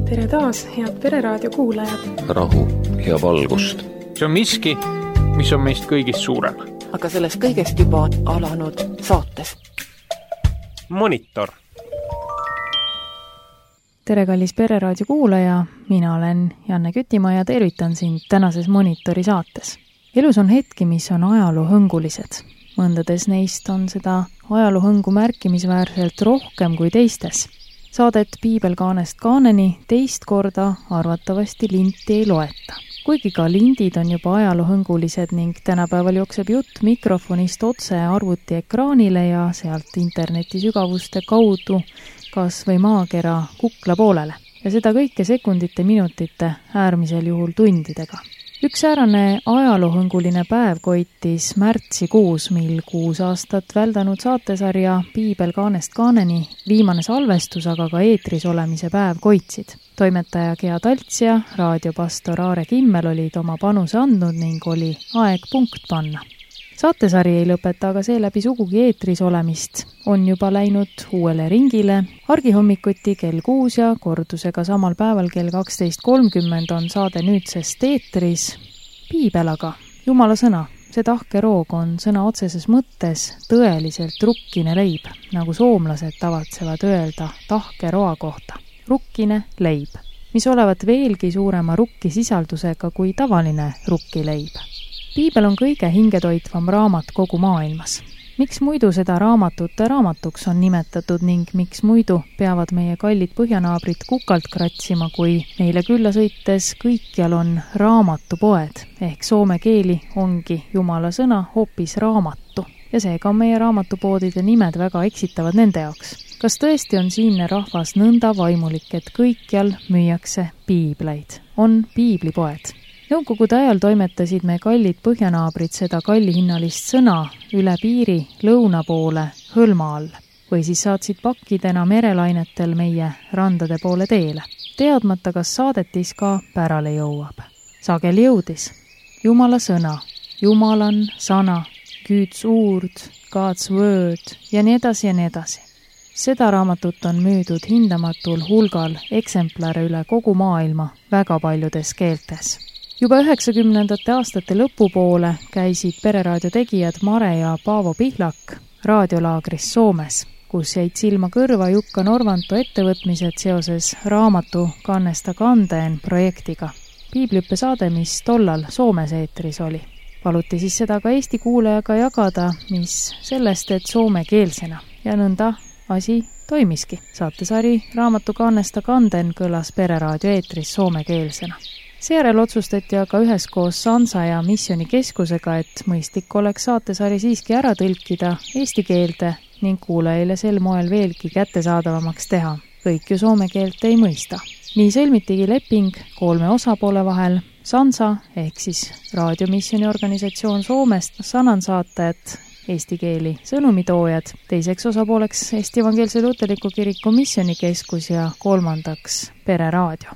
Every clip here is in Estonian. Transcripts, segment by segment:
Tere taas, head Pereraadio kuulajad. Rahu ja valgust. See on miski, mis on meist kõigist suurem. Aga sellest kõigest juba on alanud saates. Monitor. Tere kallis Pereraadio kuulaja, mina olen Janne Kütimaa ja tervitan sind tänases Monitori saates. Elus on hetki, mis on ajaloohõngulised. Mõndades neist on seda ajaloohõngu märkimisväärselt rohkem kui teistes. Saadet Piibelkaanest kaaneni teist korda arvatavasti linti ei loeta. Kuigi ka lindid on juba ajaloohõngulised ning tänapäeval jookseb jutt mikrofonist otse arvuti ekraanile ja sealt interneti sügavuste kaudu kas või maakera kukla poolele. Ja seda kõike sekundite, minutite, äärmisel juhul tundidega. Üks äärane ajaloohõnguline päev koitis märtsikuus, mil 6 aastat väldanud saatesarja Piibelkaanest kaaneni viimane salvestus, aga ka eetris olemise päev koitsid. Toimetaja Gea Talts ja raadiopastor Aare Kimmel olid oma panuse andnud ning oli aeg punkt panna. Saatesari ei lõpeta aga seeläbi sugugi eetris olemist. On juba läinud uuele ringile. Argihommikuti kell 6 ja kordusega samal päeval kell 12.30 on saade nüüdsest eetris. Piibel aga, Jumala sõna, see tahke roog on sõna otseses mõttes tõeliselt rukkine leib, nagu soomlased tavatsevad öelda tahke roa kohta. Rukkine leib, mis olevat veelgi suurema rukkisisaldusega kui tavaline rukkileib. Piibel on kõige hingetoitvam raamat kogu maailmas. Miks muidu seda raamatute raamatuks on nimetatud ning miks muidu peavad meie kallid põhjanaabrid kukalt kratsima, kui neile külla sõites kõikjal on raamatupoed, ehk soome keeli ongi Jumala sõna hoopis raamatu. Ja seega on meie raamatupoodide nimed väga eksitavad nende jaoks. Kas tõesti on siinne rahvas nõnda vaimulik, et kõikjal müüakse piibleid? On piiblipoed. Nõukogude ajal toimetasid me kallid põhjanaabrid seda kallihinnalist sõna üle piiri lõuna poole hõlma all või siis saatsid pakkidena merelainetel meie randade poole teele. Teadmata, kas saadetis ka pärale jõuab. Sageli jõudis. Jumala sõna, Jumalan sana, God's word, God's word ja nii edasi ja nii edasi. Seda raamatut on müüdud hindamatul hulgal eksemplare üle kogu maailma väga paljudes keeltes. Juba 90. aastate lõpupoole käisid Pereraadio tegijad Mare ja Paavo Pihlak raadiolaagris Soomes, kus jäid silma kõrva Jukka Norvanto ettevõtmised seoses raamatu Kannesta kandeen projektiga. Piibliõppe saade, mis tollal Soomes eetris oli. Paluti siis seda ka Eesti kuulajaga jagada, mis sellest, et soomekeelsena. Ja nõnda asi toimiski. Saatesari raamatu Kannesta kandeen kõlas Pereraadio eetris soomekeelsena. Seejärel otsustati aga üheskoos Sansa ja Missionikeskusega, et mõistlik oleks saatesari siiski ära tõlkida eesti keelde ning kuulajaile sel moel veelgi kättesaadavamaks teha. Kõik ju soome keelt ei mõista. Nii sõlmitigi leping 3 osapoole vahel. Sansa ehk siis raadiomissioni organisatsioon Soomest, sanansaatajad, eesti keeli sõnumitoojad, teiseks osapooleks Eesti Evangeelse Luterliku Kiriku Missionikeskus ja kolmandaks Pereraadio.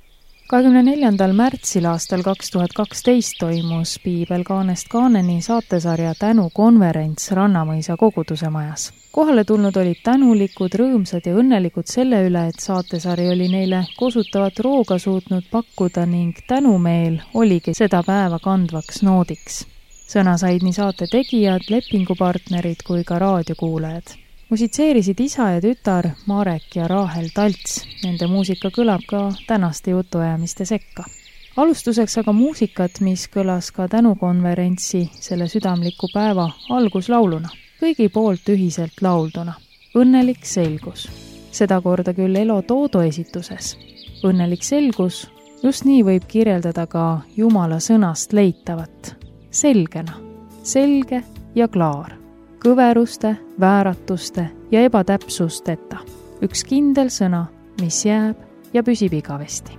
24. märtsil aastal 2012 toimus Piibelkaanest kaaneni saatesarja tänukonverents Rannamõisa koguduse majas. Kohale tulnud olid tänulikud, rõõmsad ja õnnelikud selle üle, et saatesari oli neile kosutavat rooga suutnud pakkuda ning tänumeel oligi seda päeva kandvaks noodiks. Sõna said nii saate tegijad, lepingupartnerid kui ka raadiokuulajad. Musitseerisid isa ja tütar Marek ja Raahel Talts. Nende muusika kõlab ka tänaste jutuajamiste sekka. Alustuseks aga muusikat, mis kõlas ka tänukonverentsi selle südamliku päeva alguslauluna. Kõigi poolt ühiselt laulduna. Õnnelik selgus. Seda korda küll Elo Toodo esituses. Õnnelik selgus, just nii võib kirjeldada ka Jumala sõnast leitavat. Selgena, selge ja klaar. Kõveruste, vääratuste ja ebatäpsusteta. Üks kindel sõna, mis jääb ja püsib igavesti.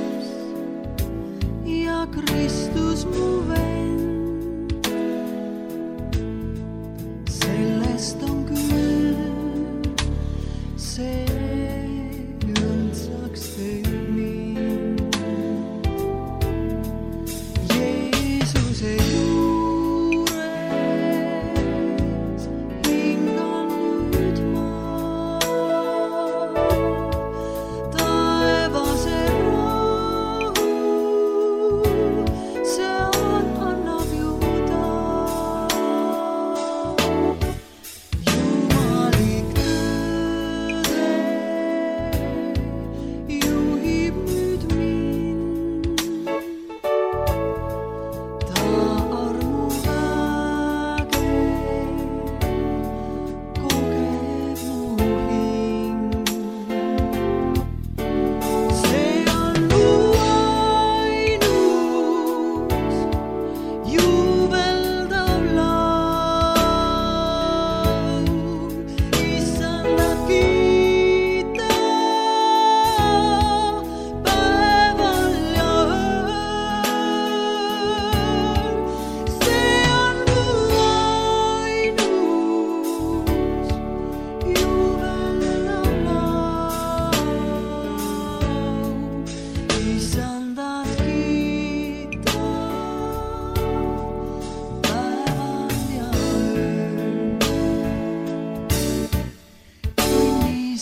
Kristus mu vend,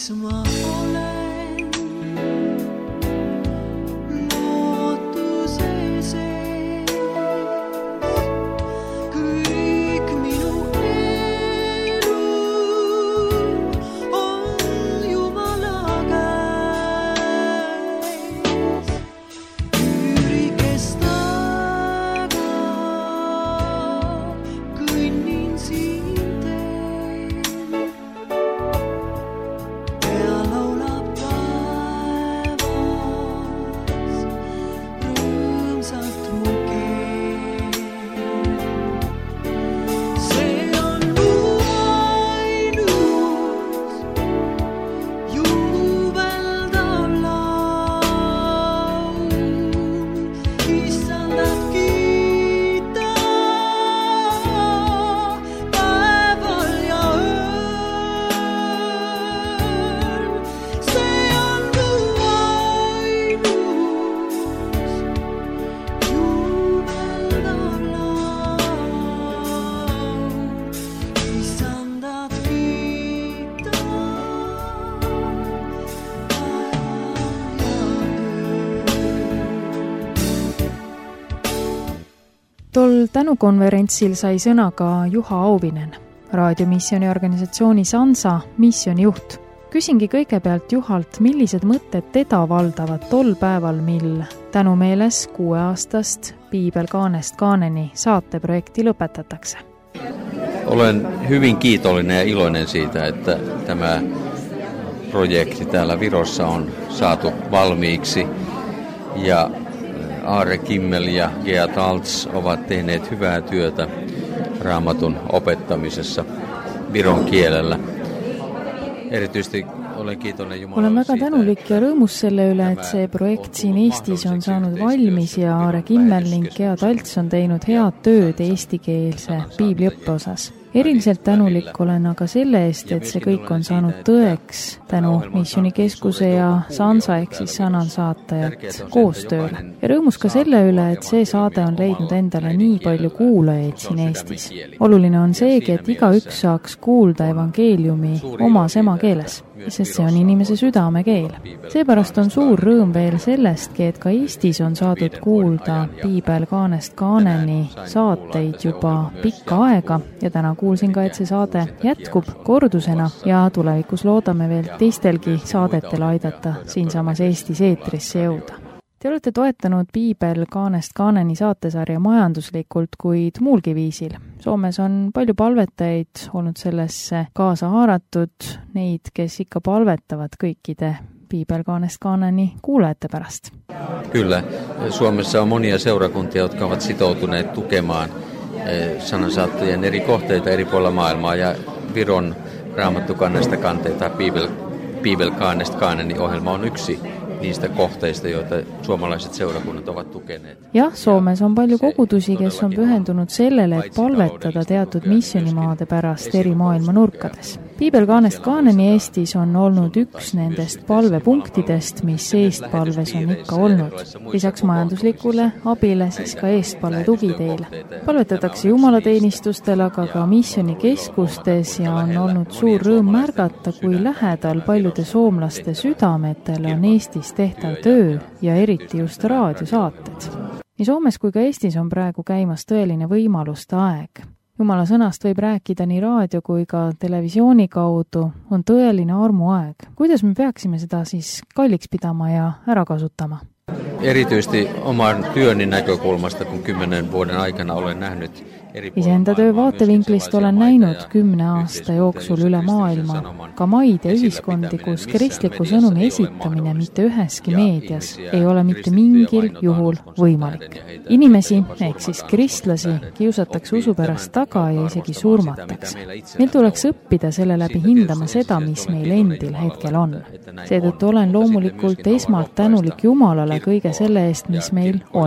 mis ma olen lootuse sees. Kõik minu elu on Jumala käes. Üüri kestaga kõnnin siin teel. Pea laulab taevas rõõmsalt mu keel. See on mu ainus juubeldav laul. Issandat kiita päeval ja ööl. See on mu ainus juubeldav laul. Issandat kiita päeval ja ööl. Tol tänukonverentsil sai sõna ka Juha Auvinen, raadiomisjoni organisatsiooni SANSA missionijuht. Küsingi kõigepealt Juhalt, millised mõtted teda valdavad tol päeval, mil tänumeeles 6-aastast Piibel kaanest kaaneni saateprojekti lõpetatakse. Olen hyvin kiitollinen ja iloinen siitä, että tämä projekti täällä Virossa on saatu valmiiksi. Ja Aare Kimmel ja Gea Taltz ovat tehneet hyvää työtä Raamatun opettamisessa viron kielellä. Erityisesti olen kiitollinen Jumalalle Olen väga siitä, tänulik ja rõõmus selle üle, et see projekt siin Eestis on saanud valmis ja Aare Kimmel ning Gea Taltz on teinud head tööd eestikeelse piibliõppe osas. Eriliselt tänulik olen aga selle eest, et see kõik on saanud tõeks tänu Missionikeskuse ja SANSA ehk siis sõnansaatajat koostööle. Ja rõõmus ka selle üle, et see saade on leidnud endale nii palju kuulajaid siin Eestis. Oluline on seegi, et igaüks saaks kuulda evangeeliumi omas emakeeles, sest see on inimese südamekeel. Seepärast on suur rõõm veel sellestki, et ka Eestis on saadud kuulda Piibel kaanest kaaneni saateid juba pikka aega ja täna kuulsin ka, et see saade jätkub kordusena ja tulevikus loodame veel teistelgi saadetel aidata siinsamas Eestis eetrisse jõuda. Te olete toetanud Piibel kaanest kaaneni saatesarja majanduslikult, kuid muulgi viisil. Soomes on palju palvetajaid olnud sellesse kaasa haaratud, neid, kes ikka palvetavad kõikide Piibel kaanest kaaneni kuulajate pärast. Kyllä. Suomessa on monia seurakuntia, jotka ovat sitoutuneet tukemaan sanansaattajien eri kohteita eri puolilla maailmaa ja Viron Raamattukannesta kanteita Piibel kaanest kaaneni ohjelma on yksi niistä kohteista, joita suomalaiset seurakunnat ovat tukeneet. Jah, Soomes on palju kogudusi, kes on pühendunud sellele, et palvetada teatud missionimaade pärast eri maailma nurkades. Piibel kaanest kaaneni Eestis on olnud üks nendest palvepunktidest, mis eestpalves on ikka olnud. Lisaks majanduslikule abile siis ka eestpalve tugiteile. Palvetatakse jumalateenistustel, aga ka missionikeskustes ja on olnud suur rõõm märgata, kui lähedal paljude soomlaste südametele on Eestis tehtav töö ja eriti just raadiosaated. Nii Soomes kui ka Eestis on praegu käimas tõeline võimaluste aeg. Jumala sõnast võib rääkida nii raadio kui ka televisiooni kaudu, on tõeline armuaeg. Kuidas me peaksime seda siis kalliks pidama ja ära kasutama? Erityisesti oman työni näkökulmasta, kun 10 vuoden aikana olen nähnyt Iseenda töö vaatevinklist olen näinud 10 aasta jooksul üle maailma ka maid ja ühiskondi, kus kristliku sõnumi esitamine mitte üheski meedias ei ole mitte mingil juhul võimalik. Inimesi, ehk siis kristlasi, kiusatakse usu pärast taga ja isegi surmatakse. Meil tuleks õppida selle läbi hindama seda, mis meil endil hetkel on. Seetõttu olen loomulikult esmalt tänulik Jumalale kõige selle eest, mis meil on.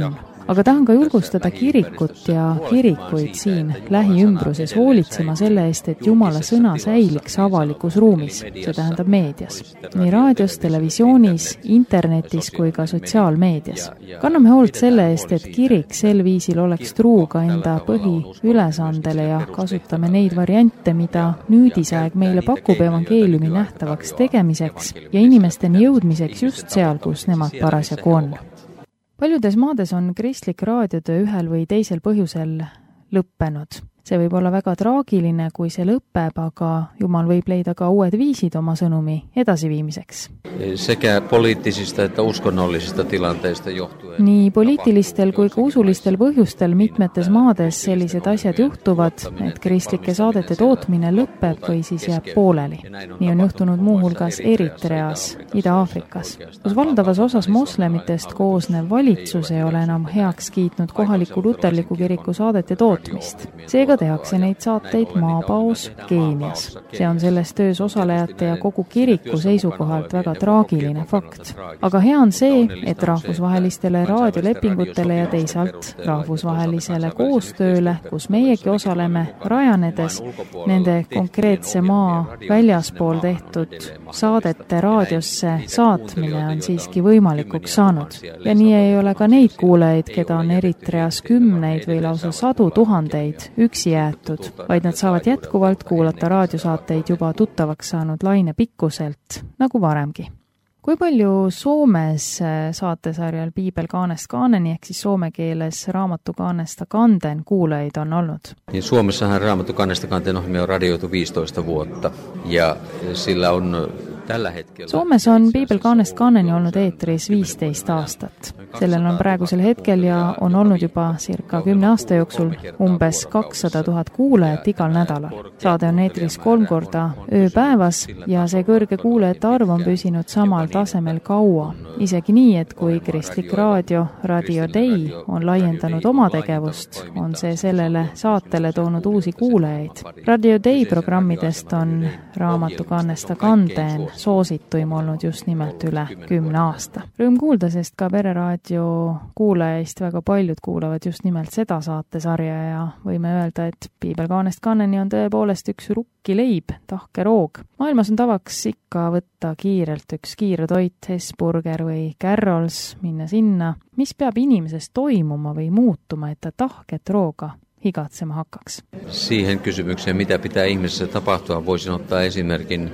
aga tahan ka julgustada kirikut ja kirikuid siin lähiümbruses hoolitsema selle eest, et Jumala sõna säiliks avalikus ruumis, see tähendab meedias. Nii raadios, televisioonis, internetis kui ka sotsiaalmeedias. Kanname hoolt selle eest, et kirik sel viisil oleks truu ka enda põhiülesandele ja kasutame neid variante, mida nüüdisaeg meile pakub evangeeliumi nähtavaks tegemiseks ja inimesteni jõudmiseks just seal, kus nemad parasjagu on. Paljudes maades on kristlik raadiotöö ühel või teisel põhjusel lõppenud. See võib olla väga traagiline, kui see lõpeb, aga Jumal võib leida ka uued viisid oma sõnumi edasiviimiseks. Sekä poliittisista että uskonnollisista tilanteista johtuen. Nii poliitilistel kui ka usulistel põhjustel mitmetes maades sellised asjad juhtuvad, et kristlike saadete tootmine lõpeb või siis jääb pooleli. Nii on juhtunud muuhulgas Eritreas, Ida-Aafrikas, kus valdavas osas moslemitest koosnev valitsus ei ole enam heaks kiitnud kohaliku luterliku kiriku saadete tootmist. Seega tehakse neid saateid maapaos Keenias. See on selles töös osalejate ja kogu kiriku seisukohalt väga traagiline fakt. Aga hea on see, et rahvusvahelistele raadiolepingutele ja teisalt rahvusvahelisele koostööle, kus meiegi osaleme, rajanedes nende konkreetse maa väljaspool tehtud saadete raadiosse saatmine on siiski võimalikuks saanud. Ja nii ei ole ka neid kuulajaid, keda on Eritreas 10 või lausa 100 000 üksi jäetud, vaid nad saavad jätkuvalt kuulata raadiosaateid juba tuttavaks saanud Laine Pikkuselt, nagu varemgi. Kui palju Soomes saatesarjal Piibel kaanest kaaneni, ehk siis soome keeles Raamatu kaanesta kanteen kuulajaid on olnud? Niin Suomessahan Raamattu kaanesta kanteen ohjelmia on radioitu 15 vuotta ja sillä on tällä hetkellä... Soomes on Piibel kaanest kaaneni olnud eetris 15 aastat. Sellel on praegusel hetkel ja on olnud juba circa 10 aasta jooksul umbes 200 000 kuulajat igal nädalal. Saade on eetris 3 korda ööpäevas ja see kõrge kuulajate arv on püsinud samal tasemel kaua. Isegi nii, et kui kristlik raadio Radio Day on laiendanud oma tegevust, on see sellele saatele toonud uusi kuulajaid. Radio Day programmidest on Raamatu kaanesta kanteen soosituim olnud just nimelt üle 10 aasta. Rõõm kuulda, sest ka Pereraadio kuulajaist väga paljud kuulavad just nimelt seda saatesarja ja võime öelda, et Piibel kaanest kaaneni on tõepoolest üks rukkileib, tahke roog. Maailmas on tavaks ikka võtta kiirelt üks kiirtoit, Hesburger või Carrols, minna sinna. Mis peab inimesest toimuma või muutuma, et ta tahket rooga higatsema hakkaks? Siihen kysymykseen, mitä pitää ihmisessä tapahtua, voisin ottaa esimerkin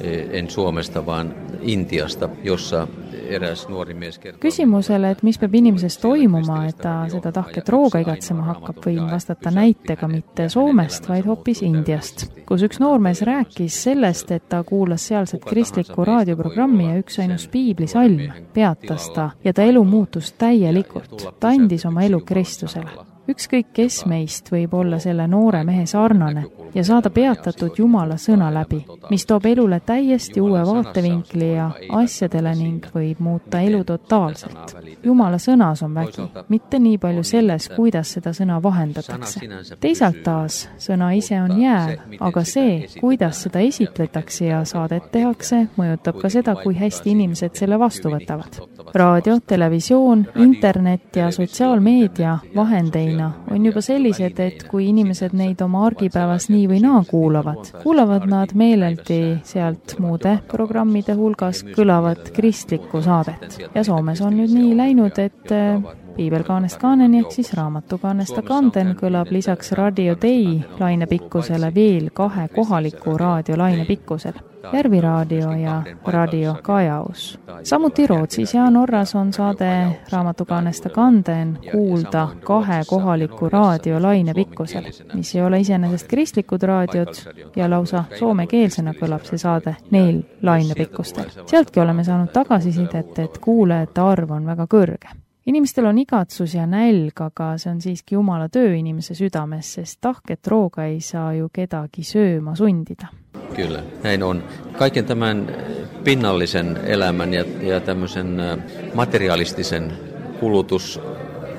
en Suomesta, vaan Intiasta, jossa eräs nuori mies kertoo. Küsimusele, et mis peab inimesest toimuma, et ta seda tahket rooga igatsema hakkab, võin vastata näitega mitte Soomest, vaid hoopis Indiast, kus üks noormees rääkis sellest, et ta kuulas sealset kristlikku raadioprogrammi ja üks ainus piiblisalm peatas ta ja ta elu muutus täielikult. Ta andis oma elu Kristusele. Ükskõik kes meist võib olla selle noore mehe sarnane ja saada peatatud Jumala sõna läbi, mis toob elule täiesti uue vaatevinkli ja asjadele ning võib muuta elu totaalselt. Jumala sõnas on vägi, mitte nii palju selles, kuidas seda sõna vahendatakse. Teisalt taas, sõna ise on jääv, aga see, kuidas seda esitletakse ja saadet tehakse, mõjutab ka seda, kui hästi inimesed selle vastu võtavad. Raadio, televisioon, internet ja sotsiaalmeedia vahendeina on juba sellised, et kui inimesed neid oma argipäevas nii või naa kuulavad nad meeleldi sealt muude programmide hulgas kõlavat kristlikku saadet. Ja Soomes on nüüd nii läinud, et Piibel kaanest kaaneni ehk siis Raamatu kaanesta kanteen kõlab lisaks Radio Day Laine Pikkusele veel 2 kohaliku raadio Laine Pikkusel. Järviraadio ja Radio Kajaus. Samuti Rootsis ja Norras on saade Raamatu kaanesta kanteen kuulda 2 kohaliku raadio Laine Pikkusel, mis ei ole iseenesest kristlikud raadiod ja lausa soomekeelsena kõlab see saade neil Laine Pikkustel. Sealtki oleme saanud tagasisidet, et kuulajate arv on väga kõrge. Inimestel on igatsus ja nälg, aga see on siiski Jumala töö inimese südames, sest tahket rooga ei saa ju kedagi sööma sundida. Kyllä, näin on. Kaiken tämän pinnallisen elämän ja tämmöisen materialistisen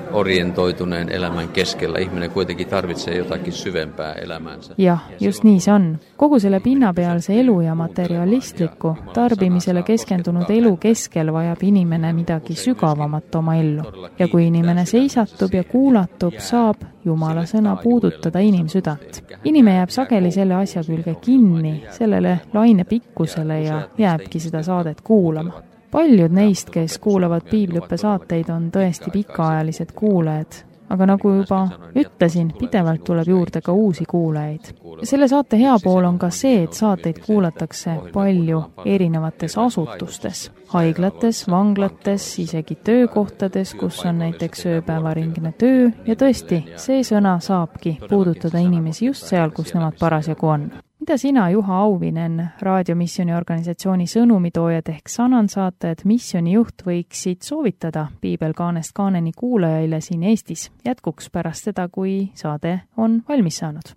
orientoituneen elämän keskellä ihminen kuitenkin tarvitsee jotakin syvempää elämäänsä. Jah, just nii see on. Kogu selle pinnapealse elu ja materialistliku, tarbimisele keskendunud elu keskel vajab inimene midagi sügavamat oma ellu. Ja kui inimene seisatub ja kuulatub, saab Jumala sõna puudutada inimsüdant. Inimene jääb sageli selle asja külge kinni, sellele laine pikkusele ja jääbki seda saadet kuulama. Paljud neist, kes kuulavad piibliõppe saateid, on tõesti pikaajalised kuulajad, aga nagu juba ütlesin, pidevalt tuleb juurde ka uusi kuulajaid. Selle saate hea pool on ka see, et saateid kuulatakse palju erinevates asutustes, haiglates, vanglates, isegi töökohtades, kus on näiteks ööpäevaringne töö ja tõesti, see sõna saabki puudutada inimesi just seal, kus nemad parasjagu on. Mida sina, Juha Auvinen, raadiomisjoni organisatsiooni sõnumitoojad ehk sanansaatajad, missionijuht võiksid soovitada Piibel Kaanest Kaaneni kuulajaile siin Eestis jätkuks pärast seda, kui saade on valmis saanud?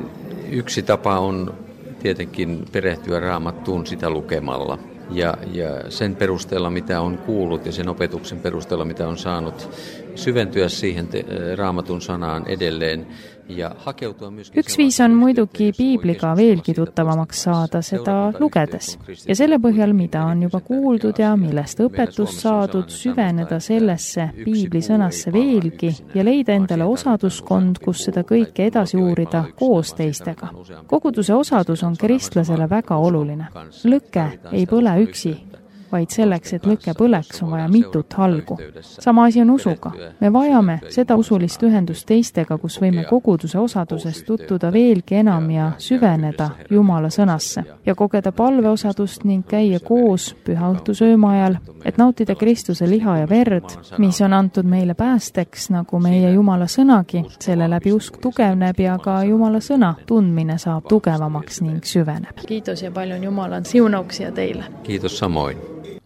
Yksi tapa on tietenkin perehtyä Raamattuun sitä lukemalla. Ja sen perusteella, mitä on kuullut ja sen opetuksen perusteella, mitä on saanut, syventyä siihen Raamatun sanaan edelleen ja hakeutua myöskin... Üks viis on muidugi piibliga veelgi tuttavamaks saada seda lugedes. Ja selle põhjal, mida on juba kuuldud ja millest õpetust saadud, süveneda sellesse piibli sõnasse veelgi ja leida endale osaduskond, kus seda kõike edasi uurida koos teistega. Koguduse osadus on kristlasele väga oluline. Lõke ei põle üksi, vaid selleks, et lõke põleks, on vaja mitut halgu. Sama asi on usuga. Me vajame seda usulist ühendust teistega, kus võime koguduse osadusest tuttuda veelgi enam ja süveneda Jumala sõnasse ja kogeda palveosadust ning käia koos püha õhtu sööma ajal, et nautida Kristuse liha ja verd, mis on antud meile päästeks, nagu meie Jumala sõnagi. Selle läbi usk tugevneb ja ka Jumala sõna tundmine saab tugevamaks ning süveneb. Kiitos ja palju Jumalan siunauksi ja teile. Kiitos samoin.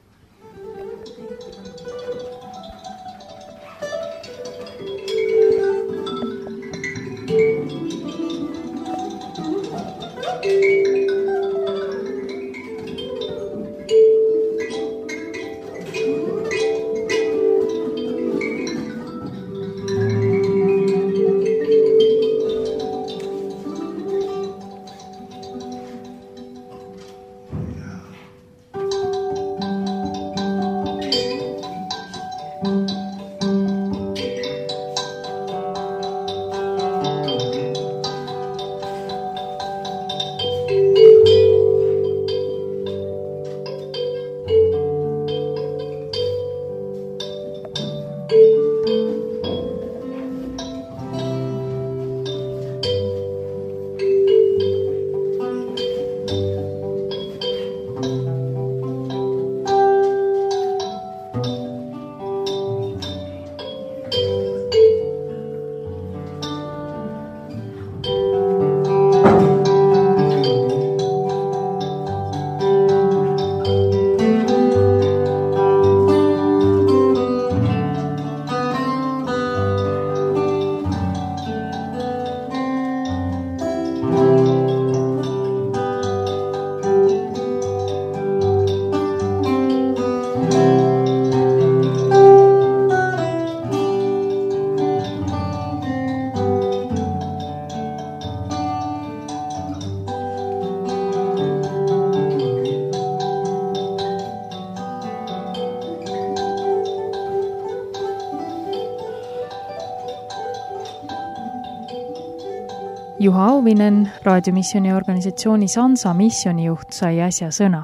Juha Auvinen, raadiomisjoni organisatsiooni Sansa missionijuht, sai äsja sõna.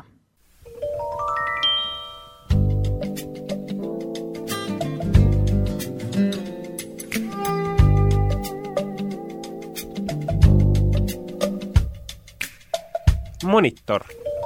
Monitor.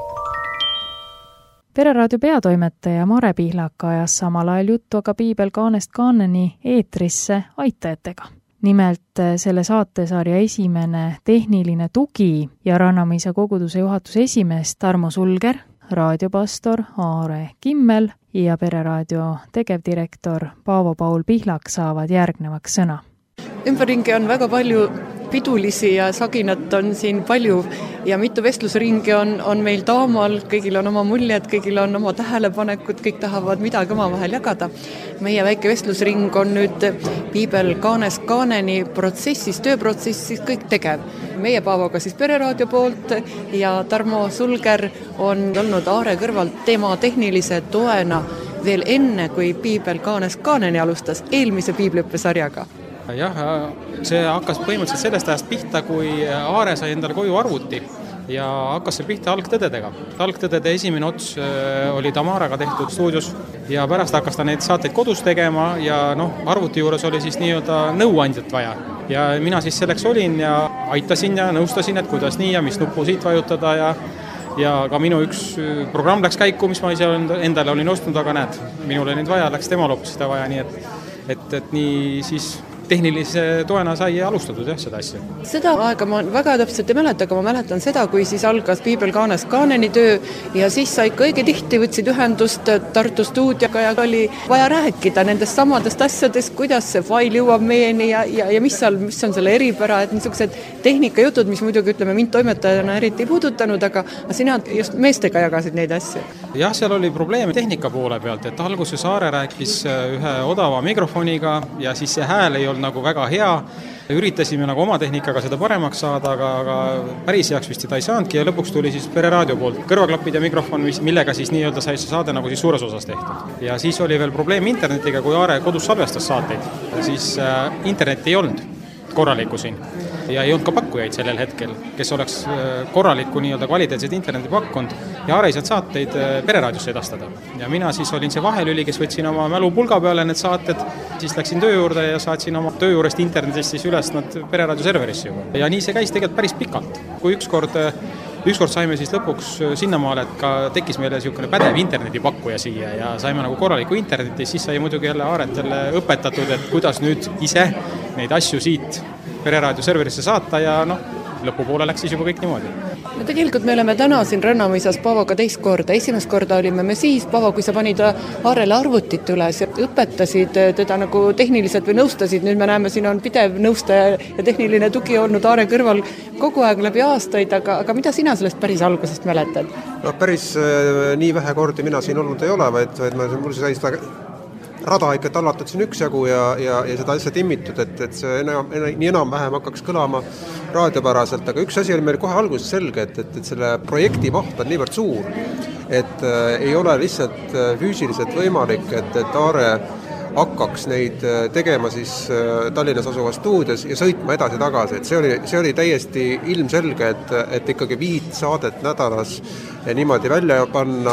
Pereraadio peatoimetaja Mare Pihlak ajas samal ajal juttu aga Piibel Kaanest Kaaneni eetrisse aitajatega. Nimelt selle saatesarja esimene tehniline tugi ja Rannamäisa koguduse juhatuse esimees Tarmo Sulger, raadiopastor Aare Kimmel ja Pereraadio tegevdirektor Paavo Paul Pihlak saavad järgnevaks sõna. Ümberringi on väga palju pidulisi ja saginat on siin palju ja mitu vestlusringi on meil Taamal, kõigil on oma muljed, kõigil on oma tähelepanekud, kõik tahavad midagi omavahel jagada. Meie väike vestlusring on nüüd Piibel Kaanest Kaaneni protsessis, tööprotsessis kõik tegev. Meie Paavoga siis Pereraadio poolt ja Tarmo Sulger on olnud Aare kõrvalt tema tehnilise toena veel enne, kui Piibel Kaanest Kaaneni alustas eelmise piibliõppesarjaga. Jah, see hakkas põhimõtteliselt sellest ajast pihta, kui Aare sai endale koju arvuti ja hakkas seal pihta algtõdedega. Algtõdede esimene ots oli Tamaraga tehtud stuudios ja pärast hakkas ta neid saateid kodus tegema ja arvuti juures oli siis nii-öelda nõuandjat vaja. Ja mina siis selleks olin ja aitasin ja nõustasin, et kuidas nii ja mis nuppu siit vajutada ja ka minu üks programm läks käiku, mis ma ise endale olin ostnud, aga näed, minul oli nüüd vaja, läks temal hoopis seda vaja, nii et nii siis tehnilise toena sai alustatud seda asja. Seda aega ma väga täpselt ei mäleta, aga ma mäletan seda, kui siis algas Piibel Kaanest Kaaneni töö ja siis sa ikka õige tihti võtsid ühendust Tartu stuudioga ja oli vaja rääkida nendest samadest asjadest, kuidas see fail jõuab meieni ja mis on selle eripära, et niisugused tehnikajutud, mis muidugi ütleme mind toimetajana eriti ei puudutanud, aga sina just meestega jagasid neid asju. Jah, seal oli probleeme tehnika poole pealt, et alguses Aare rääkis ühe odava mikrofoniga ja siis see hääl ei olnud nagu väga hea. Üritasime nagu oma tehnikaga seda paremaks saada, aga päris heaks vist seda ei saanudki ja lõpuks tuli siis Pereraadio poolt kõrvaklapid ja mikrofon, millega siis nii-öelda sai see saade nagu siis suures osas tehtud. Ja siis oli veel probleem internetiga, kui Aare kodus salvestas saateid, siis internet ei olnud korralikku siin. Ja ei olnud ka pakkujaid sellel hetkel, kes oleks korralikku nii-öelda kvaliteetseid interneti pakkunud ja Aare ei saanud saateid Pereraadiosse edastada. Ja mina siis olin see vahelüli, kes võtsin oma mälupulga peale need saated, siis läksin töö juurde ja saatsin oma töö juurest internetist siis üles nad Pereraadio serverisse juba. Ja nii see käis tegelikult päris pikalt. Kui ükskord saime siis lõpuks sinnamaale, et ka tekkis meile niisugune pädev internetipakkuja siia ja saime nagu korraliku interneti, siis sai muidugi jälle Aaretele õpetatud, et kuidas nüüd ise neid asju siit Pereraadio serverisse saata ja lõpupoole läks siis juba kõik niimoodi. No tegelikult me oleme täna siin Rannamõisas Paavoga teist korda. Esimest korda olime me siis, Paavo, kui sa panid Aarele arvutit üles ja õpetasid teda nagu tehniliselt või nõustasid. Nüüd me näeme, siin on pidev nõustaja ja tehniline tugi olnud Aare kõrval kogu aeg läbi aastaid, aga mida sina sellest päris algusest mäletad? Päris nii vähe kordi mina siin olnud ei ole, vaid mul sai seda rada ikka tallatud siin üksjagu ja seda asja timmitud, et see nii enam-vähem hakkaks kõlama raadiopäraselt, aga üks asi oli meil kohe alguses selge, et selle projekti maht on niivõrd suur, et ei ole lihtsalt füüsiliselt võimalik, et Aare hakkaks neid tegema siis Tallinnas asuvas stuudios ja sõitma edasi-tagasi, et see oli täiesti ilmselge, et ikkagi 5 saadet nädalas niimoodi välja panna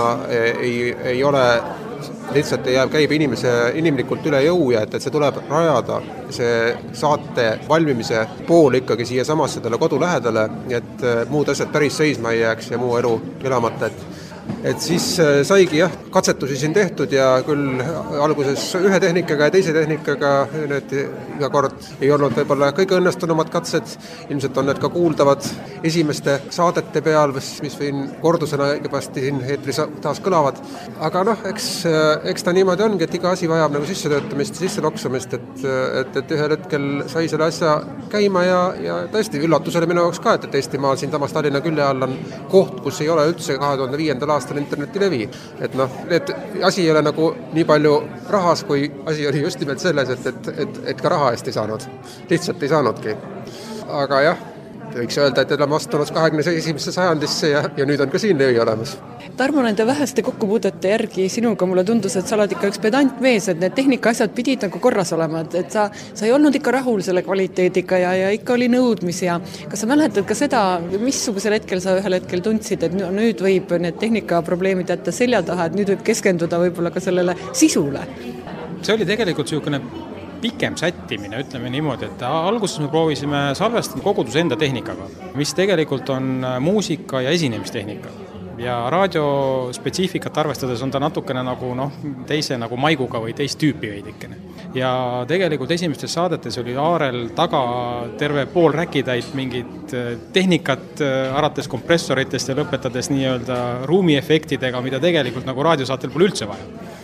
ei ole lihtsalt käib inimlikult üle jõu ja et see tuleb rajada see saate valmimise pool ikkagi siia samasse talle kodu lähedale, et muud asjad päris seisma ei jääks ja muu elu elamata, et siis saigi katsetusi siin tehtud ja küll alguses ühe tehnikaga ja teise tehnikaga need iga kord ei olnud võib-olla kõige õnnestunumad katsed, ilmselt on need ka kuuldavad esimeste saadete peal, mis võin kordusena õigepasti siin eetris taas kõlavad, aga eks ta niimoodi ongi, et iga asi vajab nagu sissetöötamist ja sisseloksamist, et ühel hetkel sai selle asja käima ja tõesti üllatus oli minu jaoks ka, et Eestimaal siin samas Tallinna külje all on koht, kus ei ole üldse 2005. aastal internetilevi. Et asi ei ole nagu nii palju rahas, kui asi oli just nimelt selles, et ka raha eest ei saanud. Lihtsalt ei saanudki. Aga võiks öelda, et oleme astunud 21. sajandisse ja nüüd on ka siin levi olemas. Tarmo, nende väheste kokkupuudete järgi sinuga mulle tundus, et sa oled ikka üks pedant mees, et need tehnika asjad pidid nagu korras olema, et sa ei olnud ikka rahul selle kvaliteediga ja ikka oli nõudmisi ja kas sa mäletad ka seda, missugusel hetkel sa ühel hetkel tundsid, et nüüd võib need tehnikaprobleemid jätta selja taha, et nüüd võib keskenduda võib-olla ka sellele sisule? See oli tegelikult niisugune pikem sättimine, ütleme niimoodi, et alguses me proovisime salvestada koguduse enda tehnikaga, mis tegelikult on muusika ja esinemistehnika. Ja raadiospetsiifikat arvestades on ta natukene nagu teise nagu maiguga või teist tüüpi veidikene. Ja tegelikult esimestes saadetes oli Aarel taga terve pool räkitäit mingit tehnikat, alates kompressoritest ja lõpetades nii-öelda ruumiefektidega, mida tegelikult nagu raadiosaatel pole üldse vaja.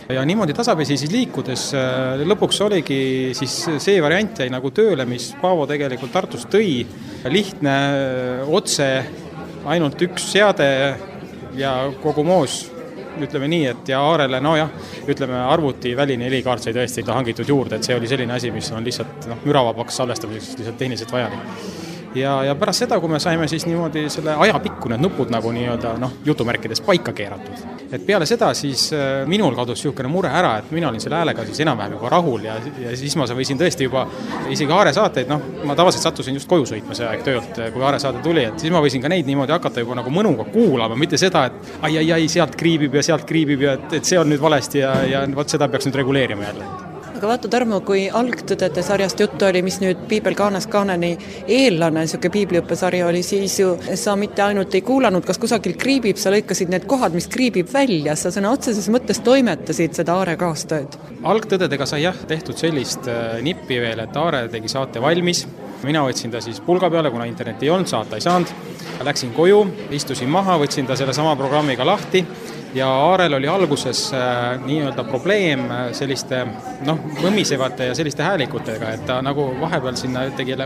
ja niimoodi tasapisi siis liikudes lõpuks oligi siis see variant jäi nagu tööle, mis Paavo tegelikult Tartust tõi. Lihtne, otse, ainult üks seade ja kogu moos, ütleme nii, et ja Aarele, ütleme arvuti väline helikaart sai tõesti hangitud juurde, et see oli selline asi, mis on lihtsalt müravabaks salvestamiseks lihtsalt tehniliselt vajalik. Ja pärast seda, kui me saime siis niimoodi selle ajapikku need nupud nagu nii-öelda jutumärkides paika keeratud. Et peale seda siis minul kadus niisugune mure ära, et mina olin selle häälega siis enam-vähem juba rahul ja siis ma võisin tõesti juba isegi Aare saateid, ma tavaliselt sattusin just koju sõitma see aeg töölt, kui Aare saate tuli, et siis ma võisin ka neid niimoodi hakata juba nagu mõnuga kuulama, mitte seda, et ai, sealt kriibib ja et see on nüüd valesti ja vot seda peaks nüüd reguleerima jälle. Aga vaata, Tarmo, kui algtõdede sarjast juttu oli, mis nüüd Piibel Kaanest Kaaneni eellane, niisugune piibliõppesarja oli, siis ju sa mitte ainult ei kuulanud, kas kusagil kriibib, sa lõikasid need kohad, mis kriibib välja, sa sõna otseses mõttes toimetasid seda Aare kaastööd. Algtõdedega sai tehtud sellist nippi veel, et Aare tegi saate valmis. Mina võtsin ta siis pulga peale, kuna internet ei olnud, saata ei saanud. Läksin koju, istusin maha, võtsin ta selle sama programmiga lahti. Ja Aarel oli alguses nii-öelda probleem selliste mõmisevate ja selliste häälikutega, et ta nagu vahepeal sinna tegi